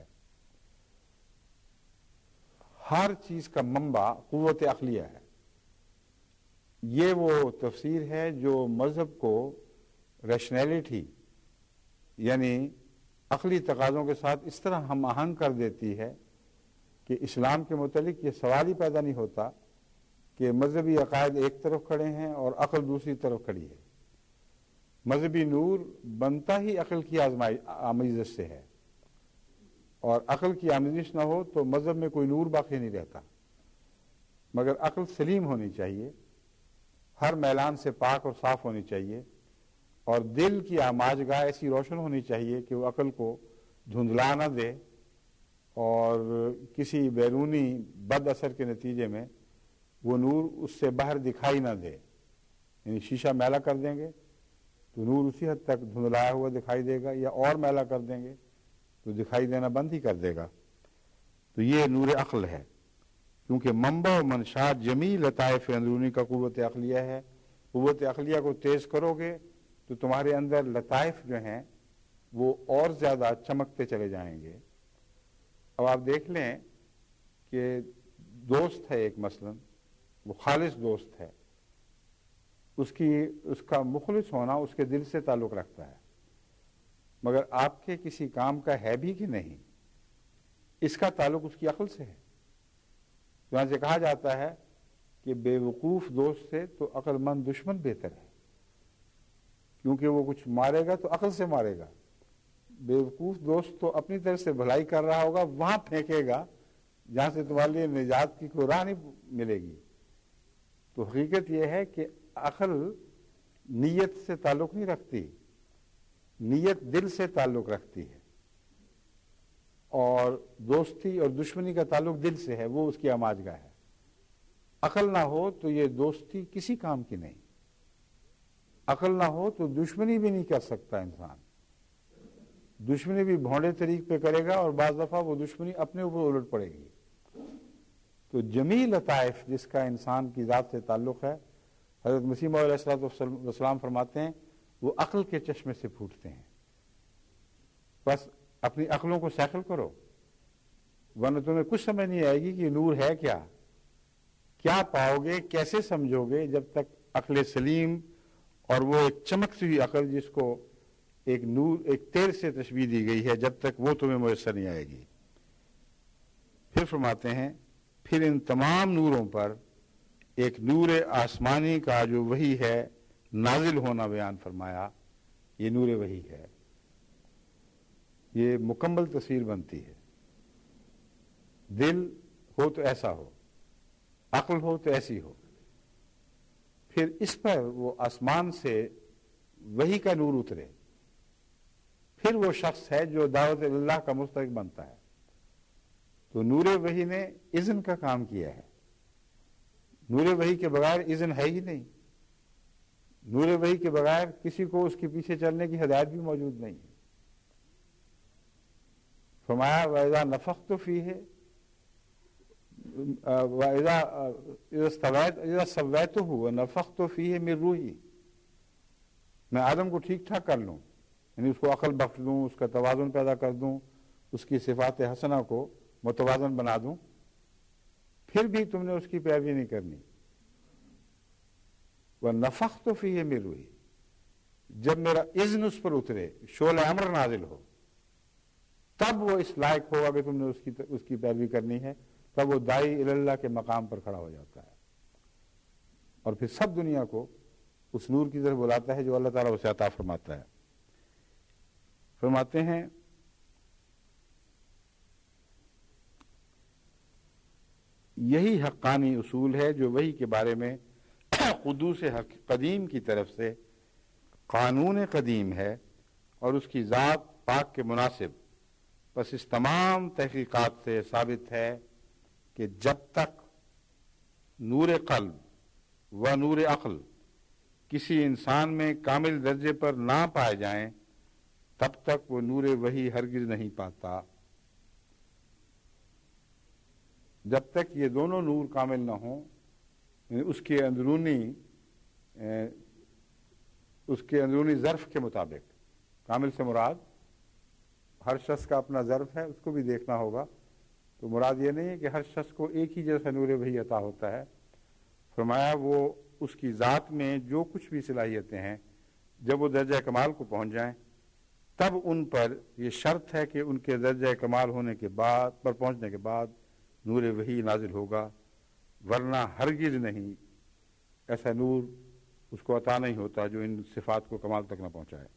ہر چیز کا منبع قوت عقلیہ ہے. یہ وہ تفسیر ہے جو مذہب کو ریشنیلٹی یعنی عقلی تقاضوں کے ساتھ اس طرح ہم آہنگ کر دیتی ہے کہ اسلام کے متعلق یہ سوال ہی پیدا نہیں ہوتا کہ مذہبی عقائد ایک طرف کھڑے ہیں اور عقل دوسری طرف کھڑی ہے. مذہبی نور بنتا ہی عقل کی آمیزش سے ہے، اور عقل کی آمیزش نہ ہو تو مذہب میں کوئی نور باقی نہیں رہتا. مگر عقل سلیم ہونی چاہیے. ہر میلان سے پاک اور صاف ہونی چاہیے، اور دل کی آماجگاہ ایسی روشن ہونی چاہیے کہ وہ عقل کو دھندلا نہ دے اور کسی بیرونی بد اثر کے نتیجے میں وہ نور اس سے باہر دکھائی نہ دے. یعنی شیشہ میلا کر دیں گے تو نور اسی حد تک دھندلایا ہوا دکھائی دے گا، یا اور میلا کر دیں گے تو دکھائی دینا بند ہی کر دے گا. تو یہ نور عقل ہے، کیونکہ منبع و منشاء جمیع لطائف اندرونی کا قوت عقلیہ ہے. قوت عقلیہ کو تیز کرو گے تو تمہارے اندر لطائف جو ہیں وہ اور زیادہ چمکتے چلے جائیں گے. اب آپ دیکھ لیں کہ دوست ہے ایک، مثلا وہ خالص دوست ہے، اس کا مخلص ہونا اس کے دل سے تعلق رکھتا ہے، مگر آپ کے کسی کام کا ہے بھی کہ نہیں، اس کا تعلق اس کی عقل سے ہے. یہاں سے کہا جاتا ہے کہ بے وقوف دوست سے تو عقل مند دشمن بہتر ہے، کیونکہ وہ کچھ مارے گا تو عقل سے مارے گا. بے وقوف دوست تو اپنی طرف سے بھلائی کر رہا ہوگا، وہاں پھینکے گا جہاں سے تمہارے لیے نجات کی کوئی راہ نہیں ملے گی. تو حقیقت یہ ہے کہ عقل نیت سے تعلق نہیں رکھتی، نیت دل سے تعلق رکھتی ہے، اور دوستی اور دشمنی کا تعلق دل سے ہے، وہ اس کی آماجگاہ ہے. عقل نہ ہو تو یہ دوستی کسی کام کی نہیں، عقل نہ ہو تو دشمنی بھی نہیں کر سکتا انسان. دشمنی بھی بھونڈے طریق پہ کرے گا، اور بعض دفعہ وہ دشمنی اپنے اوپر الٹ پڑے گی. تو جمیع لطائف جس کا انسان کی ذات سے تعلق ہے، حضرت مسیح موعود علیہ السلام فرماتے ہیں وہ عقل کے چشمے سے پھوٹتے ہیں. بس اپنی عقلوں کو سیکل کرو، ورنہ تمہیں کچھ سمجھ نہیں آئے گی کہ نور ہے کیا، کیا پاؤ گے، کیسے سمجھو گے، جب تک عقل سلیم اور وہ ایک چمکتی ہوئی عقل جس کو ایک نور، ایک تیر سے تشبیہ دی گئی ہے، جب تک وہ تمہیں میسر نہیں آئے گی. پھر فرماتے ہیں پھر ان تمام نوروں پر ایک نور آسمانی کا جو وحی ہے نازل ہونا بیان فرمایا. یہ نور وحی ہے، یہ مکمل تصویر بنتی ہے. دل ہو تو ایسا ہو، عقل ہو تو ایسی ہو، پھر اس پر وہ آسمان سے وحی کا نور اترے، پھر وہ شخص ہے جو دعوت اللہ کا مستحق بنتا ہے. تو نور وحی نے اذن کا کام کیا ہے. نور وحی کے بغیر اذن ہے ہی نہیں. نور وحی کے بغیر کسی کو اس کے پیچھے چلنے کی ہدایت بھی موجود نہیں ہے. فرمایا وَإِذَا نَفَخْتُ فِيهِ وَإِذَا سَوَّيْتُهُ وَنَفَخْتُ فِيهِ مِن رُوحِي، میں آدم کو ٹھیک ٹھاک کر لوں، یعنی اس کو عقل بخش دوں، اس کا توازن پیدا کر دوں، اس کی صفات حسنہ کو متوازن بنا دوں، پھر بھی تم نے اس کی پیروی نہیں کرنی. وَنَفَخْتُ فِيهِ مِن رُوحِي، جب میرا اذن اس پر اترے، شعلہ امر نازل ہو، تب وہ اس لائق ہوگا کہ تم نے اس کی پیروی کرنی ہے. تب وہ داعی اللہ کے مقام پر کھڑا ہو جاتا ہے، اور پھر سب دنیا کو اس نور کی طرف بلاتا ہے جو اللہ تعالیٰ اسے عطا فرماتا ہے. فرماتے ہیں یہی حقانی اصول ہے جو وحی کے بارے میں قدوس قدیم کی طرف سے قانون قدیم ہے، اور اس کی ذات پاک کے مناسب. بس اس تمام تحقیقات سے ثابت ہے کہ جب تک نور قلب و نور عقل کسی انسان میں کامل درجے پر نہ پائے جائیں، تب تک وہ نور وحی ہرگز نہیں پاتا. جب تک یہ دونوں نور کامل نہ ہوں، اس کے اندرونی ظرف کے مطابق. کامل سے مراد ہر شخص کا اپنا ظرف ہے، اس کو بھی دیکھنا ہوگا. تو مراد یہ نہیں ہے کہ ہر شخص کو ایک ہی جیسا نور وحی عطا ہوتا ہے. فرمایا وہ اس کی ذات میں جو کچھ بھی صلاحیتیں ہیں، جب وہ درجہ کمال کو پہنچ جائیں، تب ان پر یہ شرط ہے کہ ان کے درجہ کمال ہونے کے بعد پر پہنچنے کے بعد نور وحی نازل ہوگا، ورنہ ہرگز نہیں ایسا نور اس کو عطا نہیں ہوتا جو ان صفات کو کمال تک نہ پہنچائے.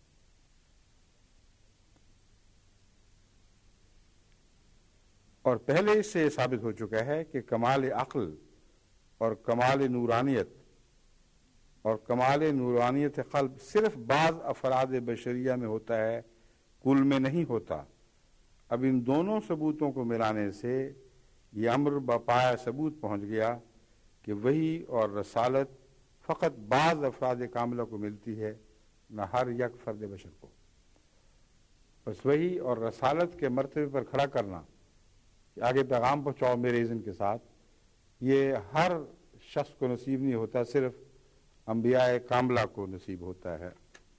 اور پہلے اس سے یہ ثابت ہو چکا ہے کہ کمال عقل اور کمال نورانیت اور کمال نورانیت قلب صرف بعض افراد بشریہ میں ہوتا ہے، کل میں نہیں ہوتا۔ اب ان دونوں ثبوتوں کو ملانے سے یہ امر بپایا ثبوت پہنچ گیا کہ وحی اور رسالت فقط بعض افراد کاملہ کو ملتی ہے، نہ ہر یک فرد بشر کو۔ بس وحی اور رسالت کے مرتبے پر کھڑا کرنا کہ آگے پیغام پہنچاؤ میرے اذن کے ساتھ، یہ ہر شخص کو نصیب نہیں ہوتا، صرف انبیاء کاملہ کو نصیب ہوتا ہے۔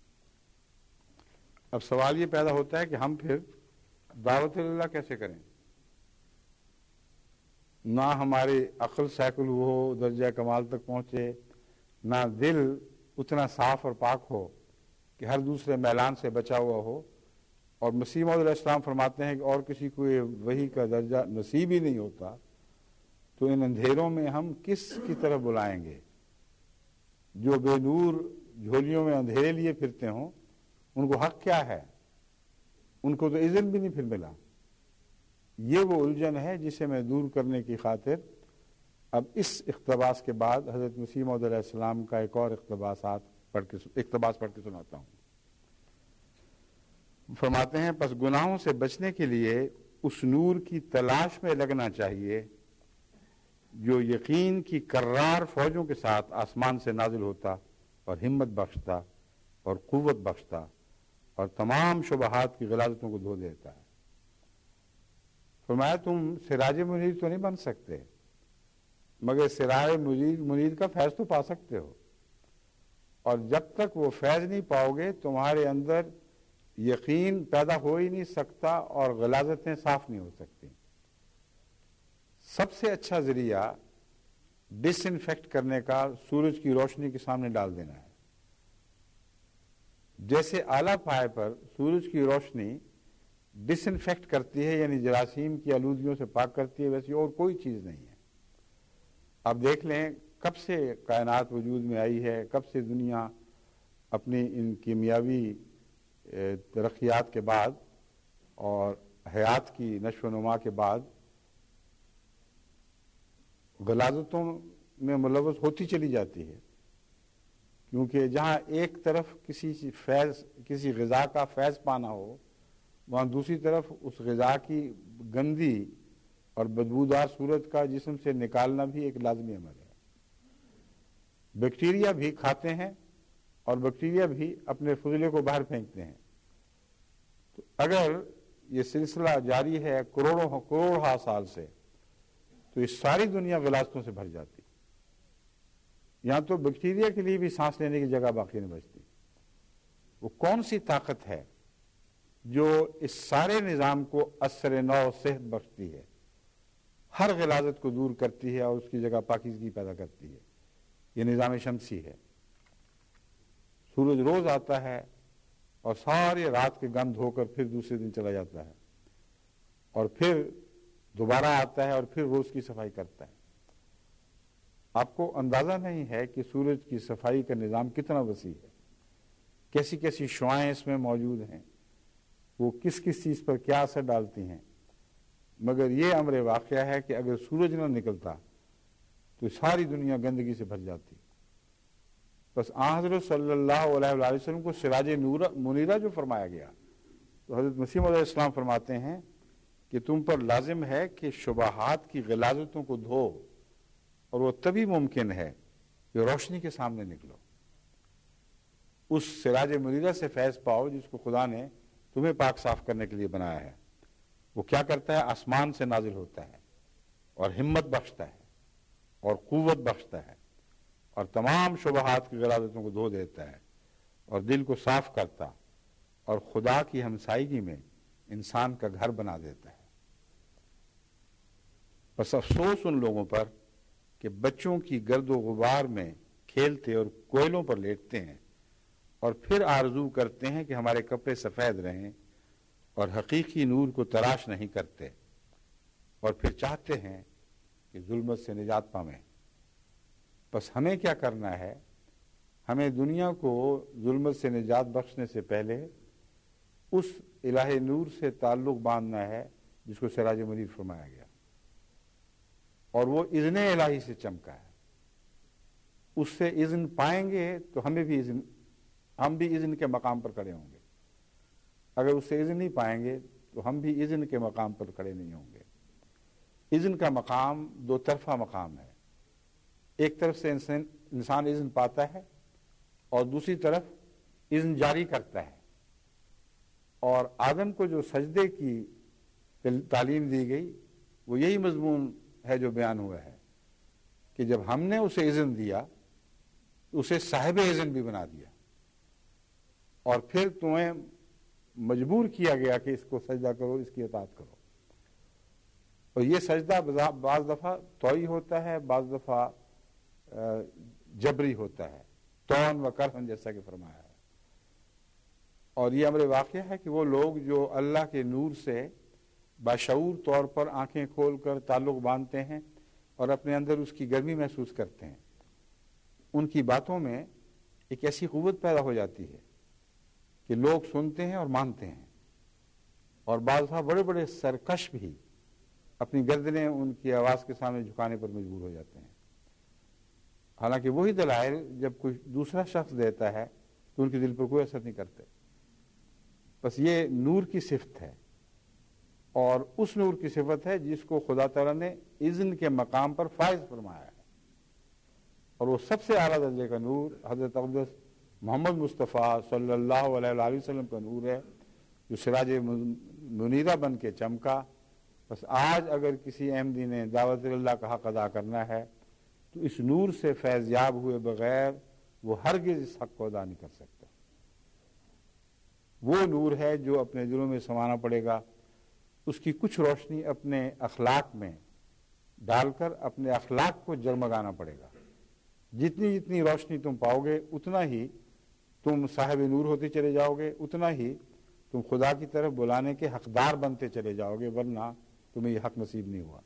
اب سوال یہ پیدا ہوتا ہے کہ ہم پھر دعوت اللہ کیسے کریں؟ نہ ہماری عقل سیکل ہو، درجہ کمال تک پہنچے، نہ دل اتنا صاف اور پاک ہو کہ ہر دوسرے میلان سے بچا ہوا ہو، اور مسیح موعود علیہ السلام فرماتے ہیں کہ اور کسی کو یہ وحی کا درجہ نصیب ہی نہیں ہوتا، تو ان اندھیروں میں ہم کس کی طرف بلائیں گے؟ جو بے نور جھولیوں میں اندھیرے لیے پھرتے ہوں، ان کو حق کیا ہے؟ ان کو تو اذن بھی نہیں پھر ملا۔ یہ وہ الجھن ہے جسے میں دور کرنے کی خاطر اب اس اقتباس کے بعد حضرت مسیح موعود علیہ السلام کا ایک اور اقتباس پڑھ کے سناتا ہوں۔ فرماتے ہیں پس گناہوں سے بچنے کے لیے اس نور کی تلاش میں لگنا چاہیے جو یقین کی کرار فوجوں کے ساتھ آسمان سے نازل ہوتا اور ہمت بخشتا اور قوت بخشتا اور تمام شبہات کی غلاظتوں کو دھو دیتا ہے۔ فرمایا تم سراج منیر تو نہیں بن سکتے، مگر سراج منیر کا فیض تو پا سکتے ہو، اور جب تک وہ فیض نہیں پاؤ گے تمہارے اندر یقین پیدا ہو ہی نہیں سکتا اور غلاظتیں صاف نہیں ہو سکتی۔ سب سے اچھا ذریعہ ڈس انفیکٹ کرنے کا سورج کی روشنی کے سامنے ڈال دینا ہے۔ جیسے اعلیٰ پائے پر سورج کی روشنی ڈس انفیکٹ کرتی ہے، یعنی جراثیم کی آلودگیوں سے پاک کرتی ہے، ویسی اور کوئی چیز نہیں ہے۔ اب دیکھ لیں کب سے کائنات وجود میں آئی ہے، کب سے دنیا اپنی ان کیمیاوی ترقیات کے بعد اور حیات کی نشو و نما کے بعد غلاظتوں میں ملوث ہوتی چلی جاتی ہے، کیونکہ جہاں ایک طرف کسی غذا کا فیض پانا ہو، وہاں دوسری طرف اس غذا کی گندی اور بدبودار صورت کا جسم سے نکالنا بھی ایک لازمی عمل ہے۔ بیکٹیریا بھی کھاتے ہیں اور بیکٹیریا بھی اپنے فضلے کو باہر پھینکتے ہیں۔ تو اگر یہ سلسلہ جاری ہے کروڑوں سال سے، تو اس ساری دنیا غلاظتوں سے بھر جاتی، یہاں تو بیکٹیریا کے لیے بھی سانس لینے کی جگہ باقی نہیں بچتی۔ وہ کون سی طاقت ہے جو اس سارے نظام کو اثر نو صحت بخشتی ہے، ہر غلاظت کو دور کرتی ہے اور اس کی جگہ پاکیزگی پیدا کرتی ہے؟ یہ نظام شمسی ہے۔ سورج روز آتا ہے اور سارے رات کے گند ہو کر پھر دوسرے دن چلا جاتا ہے، اور پھر دوبارہ آتا ہے اور پھر روز کی صفائی کرتا ہے۔ آپ کو اندازہ نہیں ہے کہ سورج کی صفائی کا نظام کتنا وسیع ہے، کیسی کیسی شعاعیں اس میں موجود ہیں، وہ کس کس چیز پر کیا اثر ڈالتی ہیں۔ مگر یہ امر واقعہ ہے کہ اگر سورج نہ نکلتا تو ساری دنیا گندگی سے بھر جاتی۔ بس حضرت صلی اللہ علیہ وآلہ وسلم کو سراج منیرہ جو فرمایا گیا، تو حضرت مسیح علیہ السلام فرماتے ہیں کہ تم پر لازم ہے کہ شبہات کی غلاظتوں کو دھو، اور وہ تبھی ممکن ہے کہ روشنی کے سامنے نکلو، اس سراج منیرہ سے فیض پاؤ جس کو خدا نے تمہیں پاک صاف کرنے کے لیے بنایا ہے۔ وہ کیا کرتا ہے؟ آسمان سے نازل ہوتا ہے اور ہمت بخشتا ہے اور قوت بخشتا ہے اور تمام شبہات کی غلاظتوں کو دھو دیتا ہے اور دل کو صاف کرتا اور خدا کی ہمسائیگی میں انسان کا گھر بنا دیتا ہے۔ بس افسوس ان لوگوں پر کہ بچوں کی گرد و غبار میں کھیلتے اور کوئلوں پر لیٹتے ہیں اور پھر آرزو کرتے ہیں کہ ہمارے کپڑے سفید رہیں، اور حقیقی نور کو تلاش نہیں کرتے، اور پھر چاہتے ہیں کہ ظلمت سے نجات پائیں۔ بس ہمیں کیا کرنا ہے؟ ہمیں دنیا کو ظلمت سے نجات بخشنے سے پہلے اس الہ نور سے تعلق باندھنا ہے جس کو سراج منیر فرمایا گیا، اور وہ اذن الہی سے چمکا ہے۔ اس سے اذن پائیں گے تو ہم بھی اذن کے مقام پر کھڑے ہوں گے. اگر اس سے اذن نہیں پائیں گے تو ہم بھی اذن کے مقام پر کھڑے نہیں ہوں گے. اذن کا مقام دو طرفہ مقام ہے. ایک طرف سے انسان اذن پاتا ہے اور دوسری طرف اذن جاری کرتا ہے. اور آدم کو جو سجدے کی تعلیم دی گئی وہ یہی مضمون ہے جو بیان ہوا ہے کہ جب ہم نے اسے اذن دیا اسے صاحب اذن بھی بنا دیا اور پھر تمہیں مجبور کیا گیا کہ اس کو سجدہ کرو، اس کی اطاعت کرو. اور یہ سجدہ بعض دفعہ طوعی ہوتا ہے، بعض دفعہ جبری ہوتا ہے، طوعاً و کرہاً جیسا کہ فرمایا ہے. اور یہ امر واقعہ ہے کہ وہ لوگ جو اللہ کے نور سے باشعور طور پر آنکھیں کھول کر تعلق باندھتے ہیں اور اپنے اندر اس کی گرمی محسوس کرتے ہیں، ان کی باتوں میں ایک ایسی قوت پیدا ہو جاتی ہے کہ لوگ سنتے ہیں اور مانتے ہیں. اور بعض دفعہ بڑے بڑے سرکش بھی اپنی گردنیں ان کی آواز کے سامنے جھکانے پر مجبور ہو جاتے ہیں. حالانکہ وہی دلائل جب کوئی دوسرا شخص دیتا ہے تو ان کے دل پر کوئی اثر نہیں کرتے. بس یہ نور کی صفت ہے اور اس نور کی صفت ہے جس کو خدا تعالیٰ نے اذن کے مقام پر فائز فرمایا ہے. اور وہ سب سے اعلیٰ درجے کا نور حضرت اقدس محمد مصطفیٰ صلی اللہ علیہ وآلہ وسلم کا نور ہے جو سراج منیرہ بن کے چمکا. بس آج اگر کسی احمدی نے دعوت اللہ کا حق ادا کرنا ہے تو اس نور سے فیض یاب ہوئے بغیر وہ ہرگز اس حق کو ادا نہیں کر سکتا. وہ نور ہے جو اپنے دلوں میں سمانا پڑے گا. اس کی کچھ روشنی اپنے اخلاق میں ڈال کر اپنے اخلاق کو جگمگانا پڑے گا. جتنی جتنی روشنی تم پاؤ گے اتنا ہی تم صاحب نور ہوتے چلے جاؤ گے، اتنا ہی تم خدا کی طرف بلانے کے حقدار بنتے چلے جاؤ گے، ورنہ تمہیں یہ حق نصیب نہیں ہوا.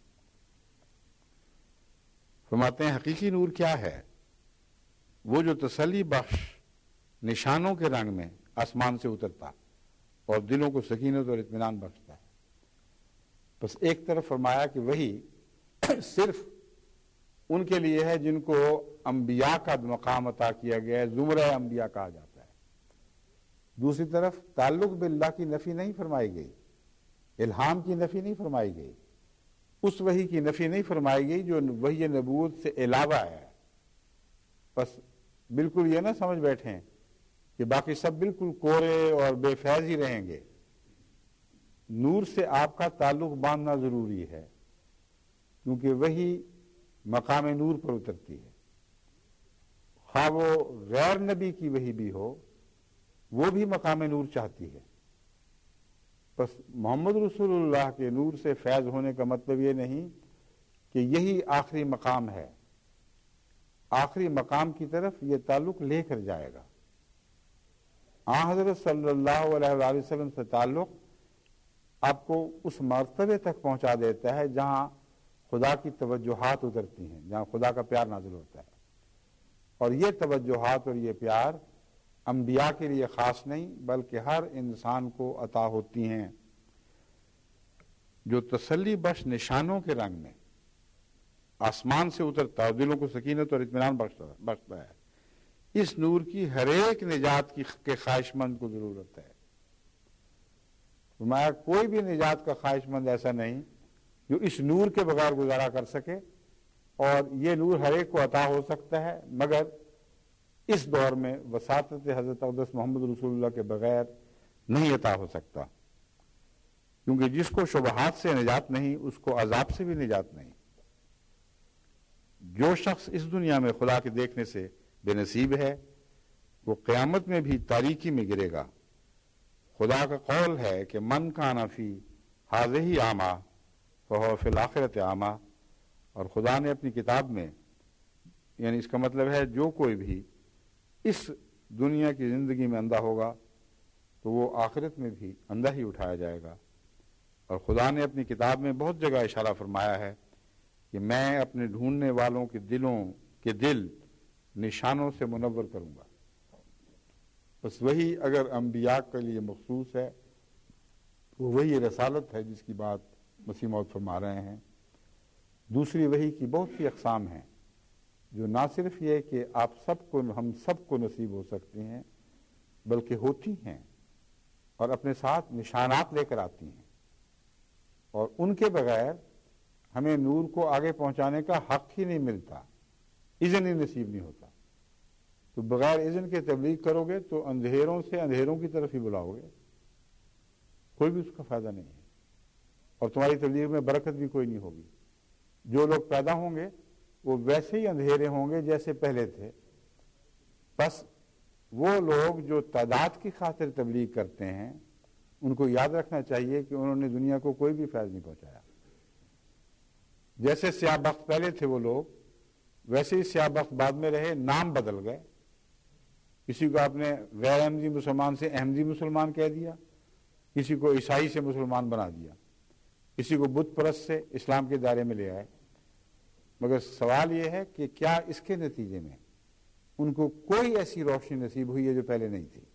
فرماتے ہیں حقیقی نور کیا ہے؟ وہ جو تسلی بخش نشانوں کے رنگ میں آسمان سے اترتا اور دلوں کو سکینت اور اطمینان بخشتا ہے. بس ایک طرف فرمایا کہ وہی صرف ان کے لیے ہے جن کو انبیاء کا مقام عطا کیا گیا ہے، زمرہ انبیاء کہا جاتا ہے. دوسری طرف تعلق باللہ کی نفی نہیں فرمائی گئی، الہام کی نفی نہیں فرمائی گئی، اس وحی کی نفی نہیں فرمائی گئی جو وحی نبوت سے علاوہ ہے. بس بالکل یہ نہ سمجھ بیٹھیں کہ باقی سب بالکل کورے اور بے فیض ہی رہیں گے. نور سے آپ کا تعلق باندھنا ضروری ہے کیونکہ وہی مقام نور پر اترتی ہے. خواہ وہ غیر نبی کی وحی بھی ہو وہ بھی مقام نور چاہتی ہے. بس محمد رسول اللہ کے نور سے فیض ہونے کا مطلب یہ نہیں کہ یہی آخری مقام ہے. آخری مقام کی طرف یہ تعلق لے کر جائے گا. حضرت صلی اللہ علیہ وآلہ وسلم سے تعلق آپ کو اس مرتبے تک پہنچا دیتا ہے جہاں خدا کی توجہات اترتی ہیں، جہاں خدا کا پیار نازل ہوتا ہے. اور یہ توجہات اور یہ پیار انبیاء کے لیے خاص نہیں بلکہ ہر انسان کو عطا ہوتی ہیں. جو تسلی بخش نشانوں کے رنگ میں آسمان سے اترتا ہے اور دلوں کو سکینت اور اطمینان بخشتا ہے. اس نور کی ہر ایک نجات کے خواہش مند کو ضرورت ہے. فرمایا کوئی بھی نجات کا خواہش مند ایسا نہیں جو اس نور کے بغیر گزارا کر سکے. اور یہ نور ہر ایک کو عطا ہو سکتا ہے مگر اس دور میں وساطت حضرت اقدس محمد رسول اللہ کے بغیر نہیں عطا ہو سکتا. کیونکہ جس کو شبہات سے نجات نہیں اس کو عذاب سے بھی نجات نہیں. جو شخص اس دنیا میں خدا کے دیکھنے سے بے نصیب ہے وہ قیامت میں بھی تاریکی میں گرے گا. خدا کا قول ہے کہ من کان فی ھذہ اعمی فہو فی الآخرۃ اعمی. اور خدا نے اپنی کتاب میں یعنی اس کا مطلب ہے جو کوئی بھی اس دنیا کی زندگی میں اندھا ہوگا تو وہ آخرت میں بھی اندھا ہی اٹھایا جائے گا. اور خدا نے اپنی کتاب میں بہت جگہ اشارہ فرمایا ہے کہ میں اپنے ڈھونڈنے والوں کے دلوں کے دل نشانوں سے منور کروں گا. بس وہی اگر انبیاء کے لیے مخصوص ہے تو وہی رسالت ہے جس کی بات مسیح موعود فرما رہے ہیں. دوسری وحی کی بہت سی اقسام ہیں جو نہ صرف یہ کہ ہم سب کو نصیب ہو سکتی ہیں بلکہ ہوتی ہیں اور اپنے ساتھ نشانات لے کر آتی ہیں، اور ان کے بغیر ہمیں نور کو آگے پہنچانے کا حق ہی نہیں ملتا، اذن ہی نصیب نہیں ہوتا۔ تو بغیر اذن کے تبلیغ کرو گے تو اندھیروں سے اندھیروں کی طرف ہی بلاؤ گے، کوئی بھی اس کا فائدہ نہیں ہے، اور تمہاری تبلیغ میں برکت بھی کوئی نہیں ہوگی۔ جو لوگ پیدا ہوں گے وہ ویسے ہی اندھیرے ہوں گے جیسے پہلے تھے۔ بس وہ لوگ جو تعداد کی خاطر تبلیغ کرتے ہیں ان کو یاد رکھنا چاہیے کہ انہوں نے دنیا کو کوئی بھی فیض نہیں پہنچایا۔ جیسے سیاہ بخت پہلے تھے وہ لوگ، ویسے ہی سیاہ بخت بعد میں رہے، نام بدل گئے۔ کسی کو آپ نے غیر احمدی مسلمان سے احمدی مسلمان کہہ دیا، کسی کو عیسائی سے مسلمان بنا دیا، کسی کو بت پرست سے اسلام کے دائرے میں لے آئے۔ مگر سوال یہ ہے کہ کیا اس کے نتیجے میں ان کو کوئی ایسی روشنی نصیب ہوئی ہے جو پہلے نہیں تھی؟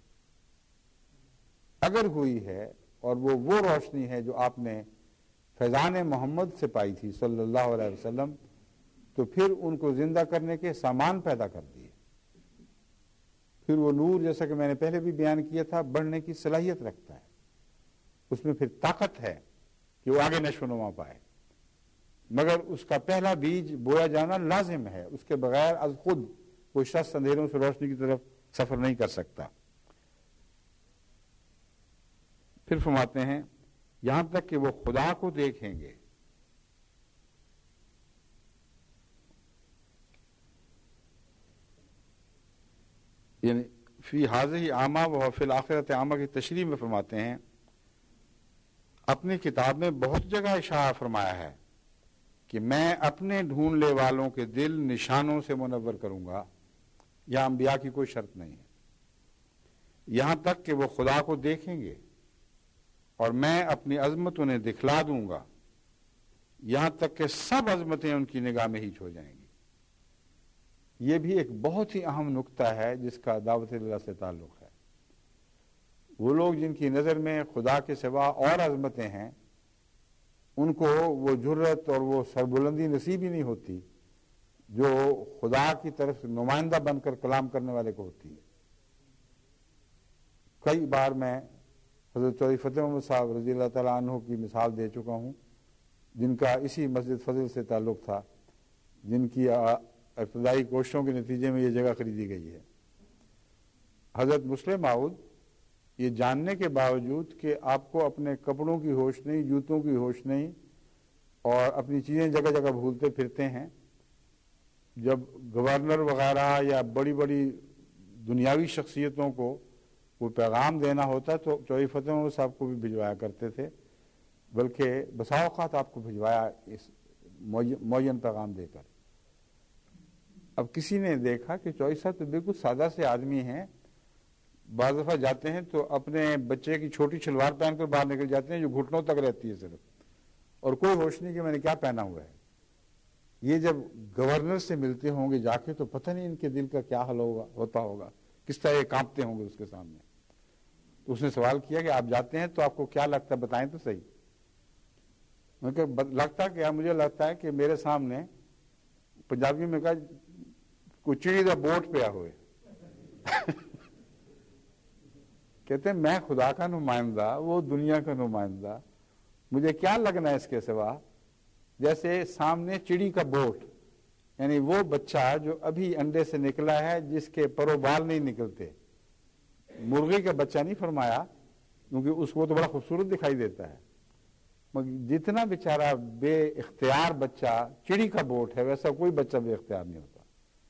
اگر ہوئی ہے اور وہ روشنی ہے جو آپ نے فیضان محمد سے پائی تھی صلی اللہ علیہ وسلم، تو پھر ان کو زندہ کرنے کے سامان پیدا کر دیے۔ پھر وہ نور، جیسا کہ میں نے پہلے بھی بیان کیا تھا، بڑھنے کی صلاحیت رکھتا ہے، اس میں پھر طاقت ہے کہ وہ آگے نشو و نما پائے، مگر اس کا پہلا بیج بویا جانا لازم ہے، اس کے بغیر از خود کوئی شخص اندھیروں سے روشنی کی طرف سفر نہیں کر سکتا۔ پھر فرماتے ہیں یہاں تک کہ وہ خدا کو دیکھیں گے۔ یعنی فی حاضہ اعمیٰ و فی الآخرۃ اعمیٰ کی تشریح میں فرماتے ہیں، اپنی کتاب میں بہت جگہ اشارہ فرمایا ہے کہ میں اپنے ڈھونڈنے والوں کے دل نشانوں سے منور کروں گا۔ یہاں انبیاء کی کوئی شرط نہیں ہے، یہاں تک کہ وہ خدا کو دیکھیں گے اور میں اپنی عظمت انہیں دکھلا دوں گا، یہاں تک کہ سب عظمتیں ان کی نگاہ میں ہی چھو جائیں گی۔ یہ بھی ایک بہت ہی اہم نکتہ ہے جس کا دعوت اللہ سے تعلق ہے۔ وہ لوگ جن کی نظر میں خدا کے سوا اور عظمتیں ہیں، ان کو وہ جرت اور وہ سربلندی نصیب ہی نہیں ہوتی جو خدا کی طرف سے نمائندہ بن کر کلام کرنے والے کو ہوتی ہے۔ کئی بار میں حضرت چودھری فتح محمد صاحب رضی اللہ تعالیٰ عنہ کی مثال دے چکا ہوں، جن کا اسی مسجد فضل سے تعلق تھا، جن کی ابتدائی کوششوں کے نتیجے میں یہ جگہ خریدی گئی ہے۔ حضرت مسلم ماؤد یہ جاننے کے باوجود کہ آپ کو اپنے کپڑوں کی ہوش نہیں، جوتوں کی ہوش نہیں، اور اپنی چیزیں جگہ جگہ بھولتے پھرتے ہیں، جب گورنر وغیرہ یا بڑی بڑی دنیاوی شخصیتوں کو وہ پیغام دینا ہوتا تو چودھری فتح محمد صاحب کو بھی بھجوایا کرتے تھے، بلکہ بسا اوقات آپ کو بھجوایا اس معین پیغام دے کر۔ اب کسی نے دیکھا کہ چودھری صاحب تو بالکل سادہ سے آدمی ہیں، بعض دفعہ جاتے ہیں تو اپنے بچے کی چھوٹی شلوار پہن کر باہر نکل جاتے ہیں جو گھٹنوں تک رہتی ہے صرف، اور کوئی ہوش نہیں کہ میں نے کیا پہنا ہوا ہے۔ یہ جب گورنر سے ملتے ہوں گے جا کے تو پتہ نہیں ان کے دل کا کیا حال ہوتا ہوگا، کس طرح یہ کانپتے ہوں گے اس کے سامنے۔ تو اس نے سوال کیا کہ آپ جاتے ہیں تو آپ کو کیا لگتا ہے، بتائیں تو صحیح۔ میں کہ لگتا کیا، مجھے لگتا ہے کہ میرے سامنے، پنجابی میں کہا، کوئی چڑی دا بوٹ پیا ہوئے۔ کہتے ہیں میں خدا کا نمائندہ، وہ دنیا کا نمائندہ، مجھے کیا لگنا ہے اس کے سوا، جیسے سامنے چڑی کا بوٹ، یعنی وہ بچہ جو ابھی انڈے سے نکلا ہے جس کے پر و بال نہیں نکلتے۔ مرغی کا بچہ نہیں فرمایا کیونکہ اس کو تو بڑا خوبصورت دکھائی دیتا ہے، مگر جتنا بیچارہ بے اختیار بچہ چڑی کا بوٹ ہے ویسا کوئی بچہ بے اختیار نہیں ہوتا،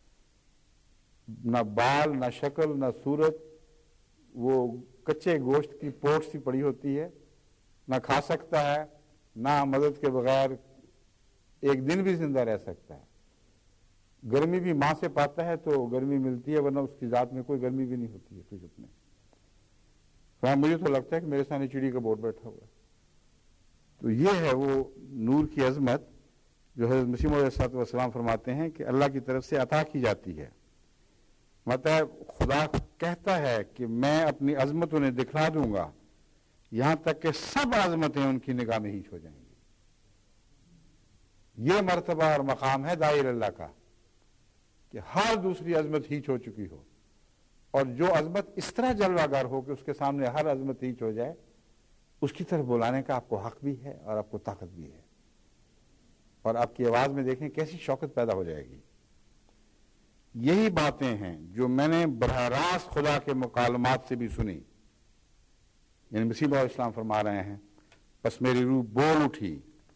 نہ بال، نہ شکل، نہ صورت، وہ کچے گوشت کی پوٹ سی پڑی ہوتی ہے، نہ کھا سکتا ہے، نہ مدد کے بغیر ایک دن بھی زندہ رہ سکتا ہے۔ گرمی بھی ماں سے پاتا ہے تو گرمی ملتی ہے، ورنہ اس کی ذات میں کوئی گرمی بھی نہیں ہوتی ہے کچھ اپنے۔ مجھے تو لگتا ہے کہ میرے سامنے چڑی کا بوٹ بیٹھا ہوا ہے۔ تو یہ ہے وہ نور کی عظمت جو حضرت مسیح موعود علیہ السلام فرماتے ہیں کہ اللہ کی طرف سے عطا کی جاتی ہے۔ مطلب خدا کہتا ہے کہ میں اپنی عظمت انہیں دکھلا دوں گا، یہاں تک کہ سب عظمتیں ان کی نگاہ میں ہی ہو جائیں گی۔ یہ مرتبہ اور مقام ہے داعی اللہ کا کہ ہر دوسری عظمت ہیچ ہو چکی ہو، اور جو عظمت اس طرح جلوہ گر ہو کہ اس کے سامنے ہر عظمت ہیچ ہو جائے، اس کی طرف بلانے کا آپ کو حق بھی ہے اور آپ کو طاقت بھی ہے، اور آپ کی آواز میں دیکھیں کیسی شوقت پیدا ہو جائے گی۔ یہی باتیں ہیں جو میں نے براہ راست خدا کے مکالمات سے بھی سنی۔ یعنی مسیح علیہ السلام فرما رہے ہیں، پس میری روح بول اٹھی،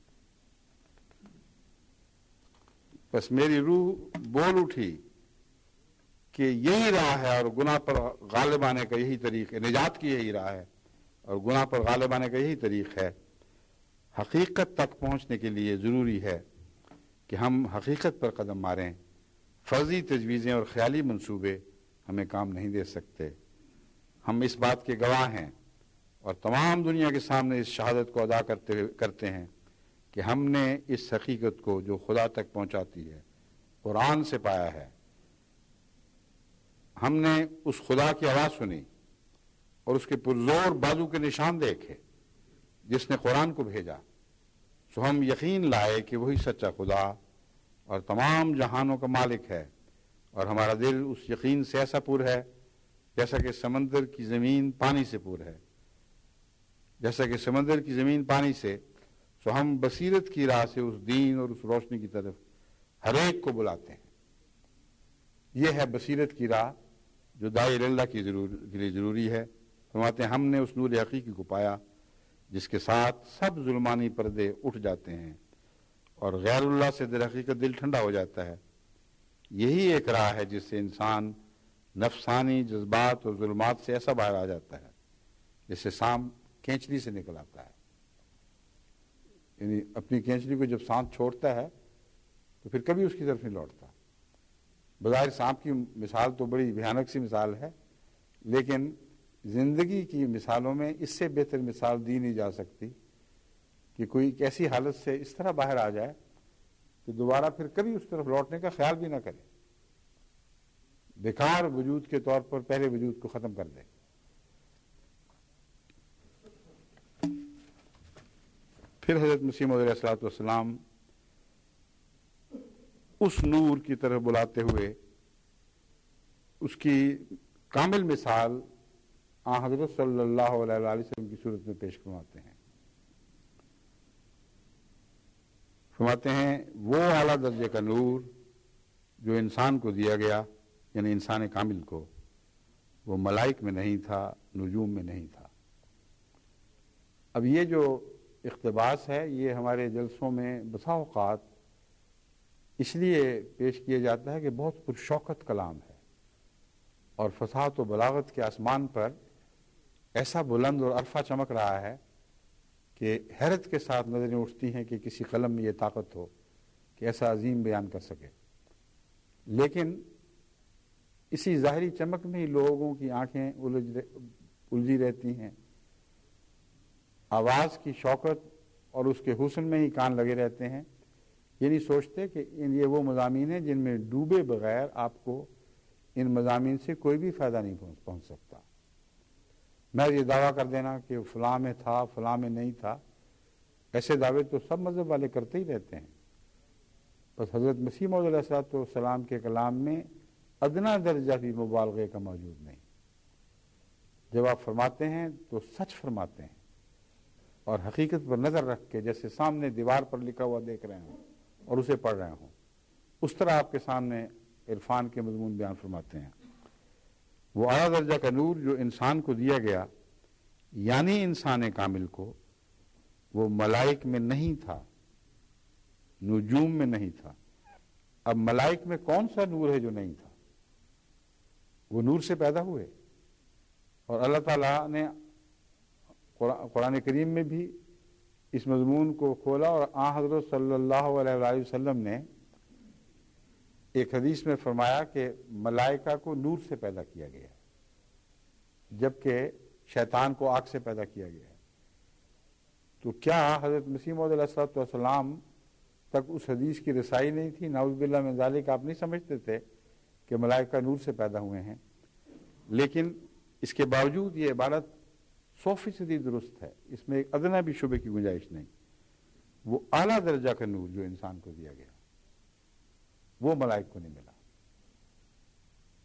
پس میری روح بول اٹھی کہ یہی راہ ہے اور گناہ پر غالب آنے کا یہی طریق ہے، نجات کی یہی راہ ہے اور گناہ پر غالب آنے کا یہی طریق ہے۔ حقیقت تک پہنچنے کے لیے ضروری ہے کہ ہم حقیقت پر قدم ماریں۔ فرضی تجویزیں اور خیالی منصوبے ہمیں کام نہیں دے سکتے۔ ہم اس بات کے گواہ ہیں اور تمام دنیا کے سامنے اس شہادت کو ادا کرتے ہیں کہ ہم نے اس حقیقت کو جو خدا تک پہنچاتی ہے قرآن سے پایا ہے۔ ہم نے اس خدا کی آواز سنی اور اس کے پرزور بازو کے نشان دیکھے جس نے قرآن کو بھیجا، سو ہم یقین لائے کہ وہی سچا خدا اور تمام جہانوں کا مالک ہے، اور ہمارا دل اس یقین سے ایسا پر ہے جیسا کہ سمندر کی زمین پانی سے پر ہے، جیسا کہ سمندر کی زمین پانی سے۔ سو ہم بصیرت کی راہ سے اس دین اور اس روشنی کی طرف ہر ایک کو بلاتے ہیں۔ یہ ہے بصیرت کی راہ جو داعی اللہ کے لیے ضروری ہے۔ فرماتے ہیں ہم نے اس نور حقیقی کو پایا جس کے ساتھ سب ظلمانی پردے اٹھ جاتے ہیں اور غیر اللہ سے در حقیقت دل ٹھنڈا ہو جاتا ہے۔ یہی ایک راہ ہے جس سے انسان نفسانی جذبات اور ظلمات سے ایسا باہر آ جاتا ہے جیسے سانپ کینچلی سے نکل آتا ہے۔ یعنی اپنی کینچلی کو جب سانپ چھوڑتا ہے تو پھر کبھی اس کی طرف نہیں لوٹتا۔ بظاہر سانپ کی مثال تو بڑی بھیانک سی مثال ہے، لیکن زندگی کی مثالوں میں اس سے بہتر مثال دی نہیں جا سکتی کہ کوئی ایک ایسی حالت سے اس طرح باہر آ جائے کہ دوبارہ پھر کبھی اس طرف لوٹنے کا خیال بھی نہ کرے، بیکار وجود کے طور پر پہلے وجود کو ختم کر دے۔ پھر حضرت مسیح موعود علیہ السلام اس نور کی طرف بلاتے ہوئے اس کی کامل مثال حضرت صلی اللہ علیہ وسلم کی صورت میں پیش فرماتے ہیں۔ فرماتے ہیں وہ اعلیٰ درجے کا نور جو انسان کو دیا گیا، یعنی انسان کامل کو، وہ ملائک میں نہیں تھا، نجوم میں نہیں تھا۔ اب یہ جو اقتباس ہے یہ ہمارے جلسوں میں بسا اوقات اس لیے پیش کیا جاتا ہے کہ بہت پرشوقت کلام ہے اور فصاحت و بلاغت کے آسمان پر ایسا بلند اور عرفہ چمک رہا ہے کہ حیرت کے ساتھ نظریں اٹھتی ہیں کہ کسی قلم میں یہ طاقت ہو کہ ایسا عظیم بیان کر سکے۔ لیکن اسی ظاہری چمک میں ہی لوگوں کی آنکھیں الجھی رہتی ہیں، آواز کی شوقت اور اس کے حسن میں ہی کان لگے رہتے ہیں۔ یہ نہیں سوچتے کہ یہ وہ مضامین ہیں جن میں ڈوبے بغیر آپ کو ان مضامین سے کوئی بھی فائدہ نہیں پہنچ سکتا۔ میں یہ دعویٰ کر دینا کہ فلاں میں تھا، فلاں میں نہیں تھا، ایسے دعوے تو سب مذہب والے کرتے ہی رہتے ہیں۔ بس حضرت مسیح موعود علیہ السلام کے کلام میں ادنا درجہ بھی مبالغے کا موجود نہیں۔ جب آپ فرماتے ہیں تو سچ فرماتے ہیں اور حقیقت پر نظر رکھ کے، جیسے سامنے دیوار پر لکھا ہوا دیکھ رہے ہوں اور اسے پڑھ رہے ہوں، اس طرح آپ کے سامنے عرفان کے مضمون بیان فرماتے ہیں۔ وہ اعلیٰ درجہ کا نور جو انسان کو دیا گیا، یعنی انسان کامل کو، وہ ملائک میں نہیں تھا، نجوم میں نہیں تھا۔ اب ملائک میں کون سا نور ہے جو نہیں تھا؟ وہ نور سے پیدا ہوئے، اور اللہ تعالیٰ نے قرآن کریم میں بھی اس مضمون کو کھولا، اور حضرت صلی اللہ علیہ وآلہ وسلم نے ایک حدیث میں فرمایا کہ ملائکہ کو نور سے پیدا کیا گیا ہے جبکہ شیطان کو آگ سے پیدا کیا گیا ہے۔ تو کیا حضرت مسیح موعود علیہ السلام تک اس حدیث کی رسائی نہیں تھی؟ نعوذ باللہ من ذالک، آپ نہیں سمجھتے تھے کہ ملائکہ نور سے پیدا ہوئے ہیں؟ لیکن اس کے باوجود یہ عبارت 100% درست ہے، اس میں ایک ادنا بھی شبے کی گنجائش نہیں۔ وہ اعلیٰ درجہ کا نور جو انسان کو دیا گیا وہ ملائک کو نہیں ملا۔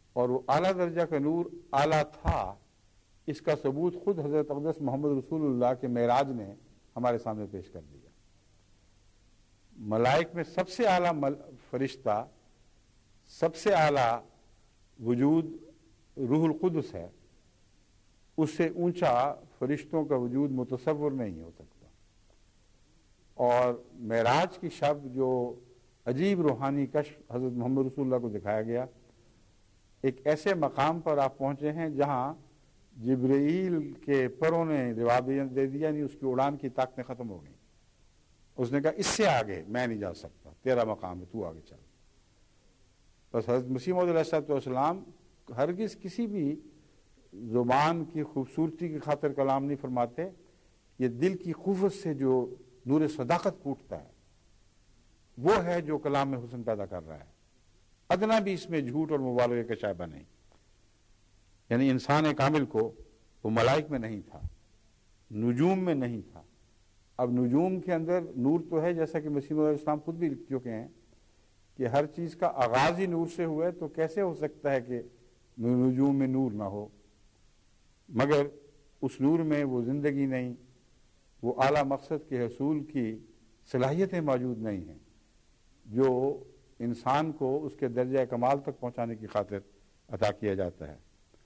اور وہ اعلیٰ درجہ کا نور اعلیٰ تھا، اس کا ثبوت خود حضرت اقدس محمد رسول اللہ کے معراج نے ہمارے سامنے پیش کر دیا۔ ملائک میں سب سے اعلیٰ فرشتہ، سب سے اعلیٰ وجود روح القدس ہے، اس سے اونچا فرشتوں کا وجود متصور نہیں ہو سکتا۔ اور معراج کی شب جو عجیب روحانی کشف حضرت محمد رسول اللہ کو دکھایا گیا، ایک ایسے مقام پر آپ پہنچے ہیں جہاں جبرائیل کے پروں نے جواب دے دیا، نہیں، اس کی اڑان کی طاقتیں ختم ہو گئیں۔ اس نے کہا اس سے آگے میں نہیں جا سکتا، تیرا مقام ہے، تو آگے چل۔ بس حضرت مسیح موعود علیہ السلام ہرگز کسی بھی زبان کی خوبصورتی کی خاطر کلام نہیں فرماتے، یہ دل کی قوت سے جو نور صداقت پھوٹتا ہے وہ ہے جو کلام میں حسن پیدا کر رہا ہے، ادنا بھی اس میں جھوٹ اور مبالغے کا شائبہ نہیں۔ یعنی انسان کامل کو وہ ملائک میں نہیں تھا، نجوم میں نہیں تھا۔ اب نجوم کے اندر نور تو ہے، جیسا کہ مسیح موعود علیہ السلام خود بھی لکھ چکے ہیں کہ ہر چیز کا آغاز ہی نور سے ہوا ہے، تو کیسے ہو سکتا ہے کہ نجوم میں نور نہ ہو؟ مگر اس نور میں وہ زندگی نہیں، وہ اعلیٰ مقصد کے حصول کی صلاحیتیں موجود نہیں ہیں جو انسان کو اس کے درجہ کمال تک پہنچانے کی خاطر عطا کیا جاتا ہے۔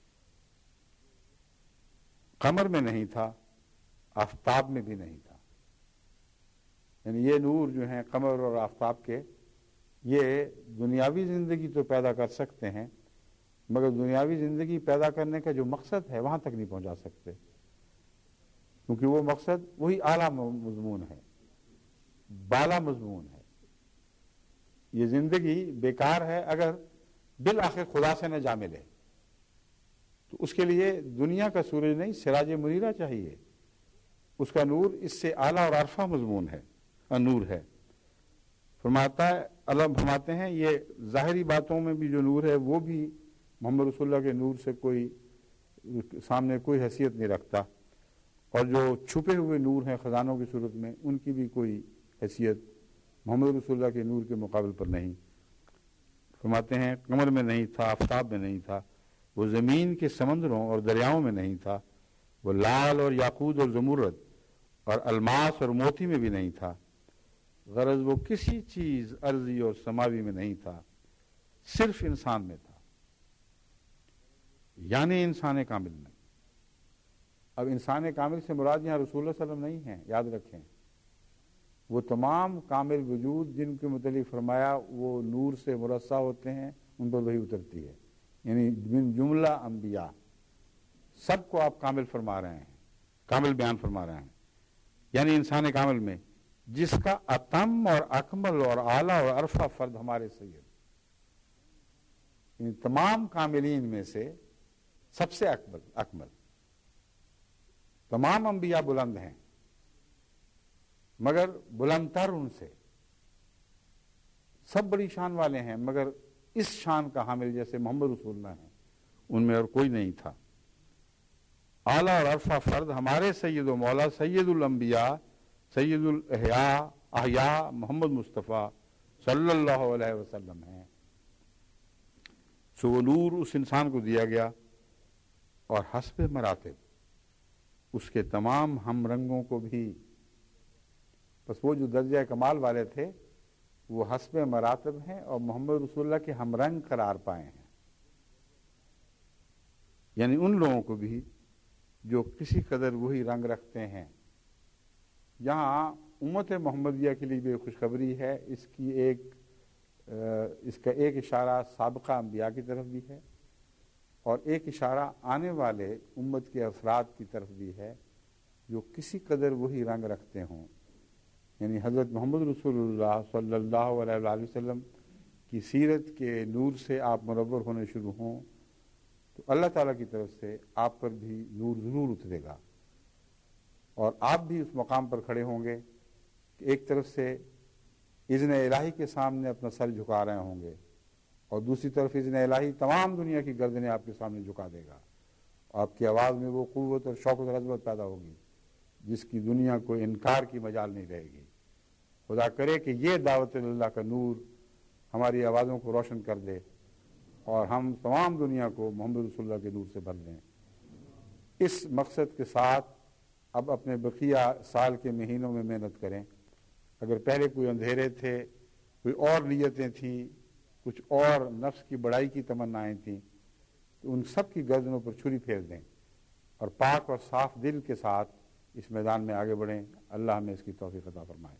قمر میں نہیں تھا، آفتاب میں بھی نہیں تھا۔ یعنی یہ نور جو ہیں قمر اور آفتاب کے، یہ دنیاوی زندگی تو پیدا کر سکتے ہیں، مگر دنیاوی زندگی پیدا کرنے کا جو مقصد ہے وہاں تک نہیں پہنچا سکتے، کیونکہ وہ مقصد وہی اعلیٰ مضمون ہے، بالا مضمون ہے۔ یہ زندگی بیکار ہے اگر بالآخر خدا سے نہ جا ملے، تو اس کے لیے دنیا کا سورج نہیں، سراج منیرہ چاہیے۔ اس کا نور اس سے اعلیٰ اور عرفہ مضمون ہے، نور ہے۔ فرماتے ہیں یہ ظاہری باتوں میں بھی جو نور ہے وہ بھی محمد رسول اللہ کے نور سے کوئی سامنے کوئی حیثیت نہیں رکھتا، اور جو چھپے ہوئے نور ہیں خزانوں کی صورت میں، ان کی بھی کوئی حیثیت محمد رسول اللہ کے نور کے مقابل پر نہیں۔ فرماتے ہیں قمر میں نہیں تھا، آفتاب میں نہیں تھا، وہ زمین کے سمندروں اور دریاؤں میں نہیں تھا، وہ لال اور یاقوت اور زمرد اور الماس اور موتی میں بھی نہیں تھا، غرض وہ کسی چیز ارضی اور سماوی میں نہیں تھا، صرف انسان میں تھا، یعنی انسان کامل میں۔ اب انسان کامل سے مراد یہاں رسول اللہ صلی اللہ علیہ وسلم نہیں ہے، یاد رکھیں۔ وہ تمام کامل وجود جن کے متعلق فرمایا وہ نور سے مرصع ہوتے ہیں، ان پر وہی اترتی ہے، یعنی من جملہ انبیاء سب کو آپ کامل فرما رہے ہیں، کامل بیان فرما رہے ہیں، یعنی انسان کامل میں جس کا اتم اور اکمل اور اعلیٰ اور عرفہ فرد ہمارے سید، ان تمام کاملین میں سے سب سے اکمل۔ تمام انبیاء بلند ہیں مگر بلند تر ان سے، سب بڑی شان والے ہیں مگر اس شان کا حامل جیسے محمد رسول اللہ ہیں ان میں اور کوئی نہیں تھا۔ اعلیٰ اور عرفہ فرد ہمارے سید و مولا سید الانبیاء سید الاحیاء محمد مصطفیٰ صلی اللہ علیہ وسلم ہیں۔ سو وہ نور اس انسان کو دیا گیا، اور حسب مراتب اس کے تمام ہم رنگوں کو بھی، بس وہ جو درجہ کمال والے تھے وہ حسب مراتب ہیں اور محمد رسول اللہ کے ہم رنگ قرار پائے ہیں، یعنی ان لوگوں کو بھی جو کسی قدر وہی رنگ رکھتے ہیں۔ یہاں امت محمدیہ کے لیے بھی خوشخبری ہے، اس کا ایک اشارہ سابقہ انبیاء کی طرف بھی ہے، اور ایک اشارہ آنے والے امت کے افراد کی طرف بھی ہے جو کسی قدر وہی رنگ رکھتے ہوں، یعنی حضرت محمد رسول اللہ صلی اللہ علیہ وآلہ وسلم کی سیرت کے نور سے آپ منور ہونے شروع ہوں تو اللہ تعالیٰ کی طرف سے آپ پر بھی نور ضرور اترے گا، اور آپ بھی اس مقام پر کھڑے ہوں گے کہ ایک طرف سے اذن الہی کے سامنے اپنا سر جھکا رہے ہوں گے، اور دوسری طرف اذن الہی تمام دنیا کی گردنیں آپ کے سامنے جھکا دے گا، آپ کی آواز میں وہ قوت اور شوق اور عظمت پیدا ہوگی جس کی دنیا کو انکار کی مجال نہیں رہے گی۔ خدا کرے کہ یہ دعوت اللہ کا نور ہماری آوازوں کو روشن کر دے اور ہم تمام دنیا کو محمد رسول اللہ کے نور سے بھر دیں۔ اس مقصد کے ساتھ اب اپنے بقیہ سال کے مہینوں میں محنت کریں۔ اگر پہلے کوئی اندھیرے تھے، کوئی اور نیتیں تھیں، کچھ اور نفس کی بڑائی کی تمنائیں تھیں، تو ان سب کی گردنوں پر چھری پھیر دیں اور پاک اور صاف دل کے ساتھ اس میدان میں آگے بڑھیں۔ اللہ ہمیں اس کی توفیق عطا فرمائے۔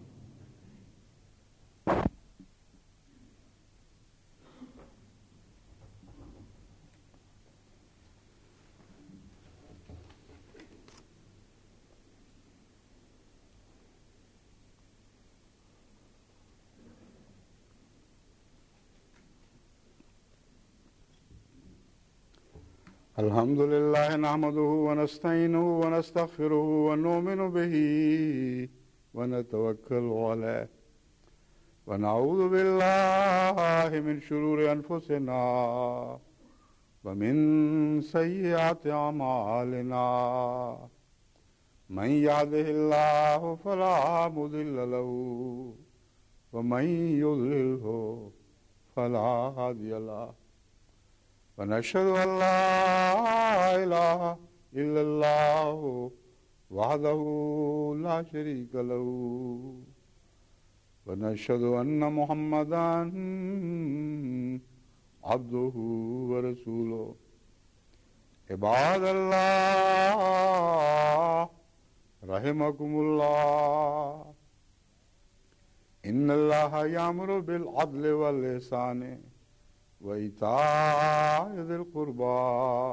الحمد لله نحمده ونستعينه ونستغفره ونؤمن به ونتوكل عليه ونعوذ بالله من شرور أنفسنا ومن سيئات أعمالنا من يهده الله فلا مضل له ومن يضلله فلا هادي له ونشهد أن لا إله إلا الله وحده لا شريك له ونشهد أن محمدا عبده ورسوله عباد الله رحمكم الله إن الله يأمر بالعدل والإحسان وإيتاء ذي القربى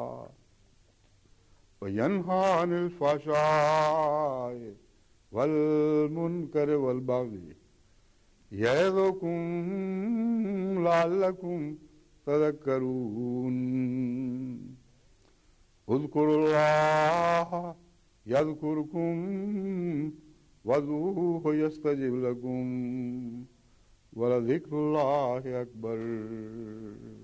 وينهى عن الفحشاء والمنكر والبغي يعظكم لعلكم تذكرون اذكروا الله يذكركم وادعوه يستجب لكم ولذكر الله أكبر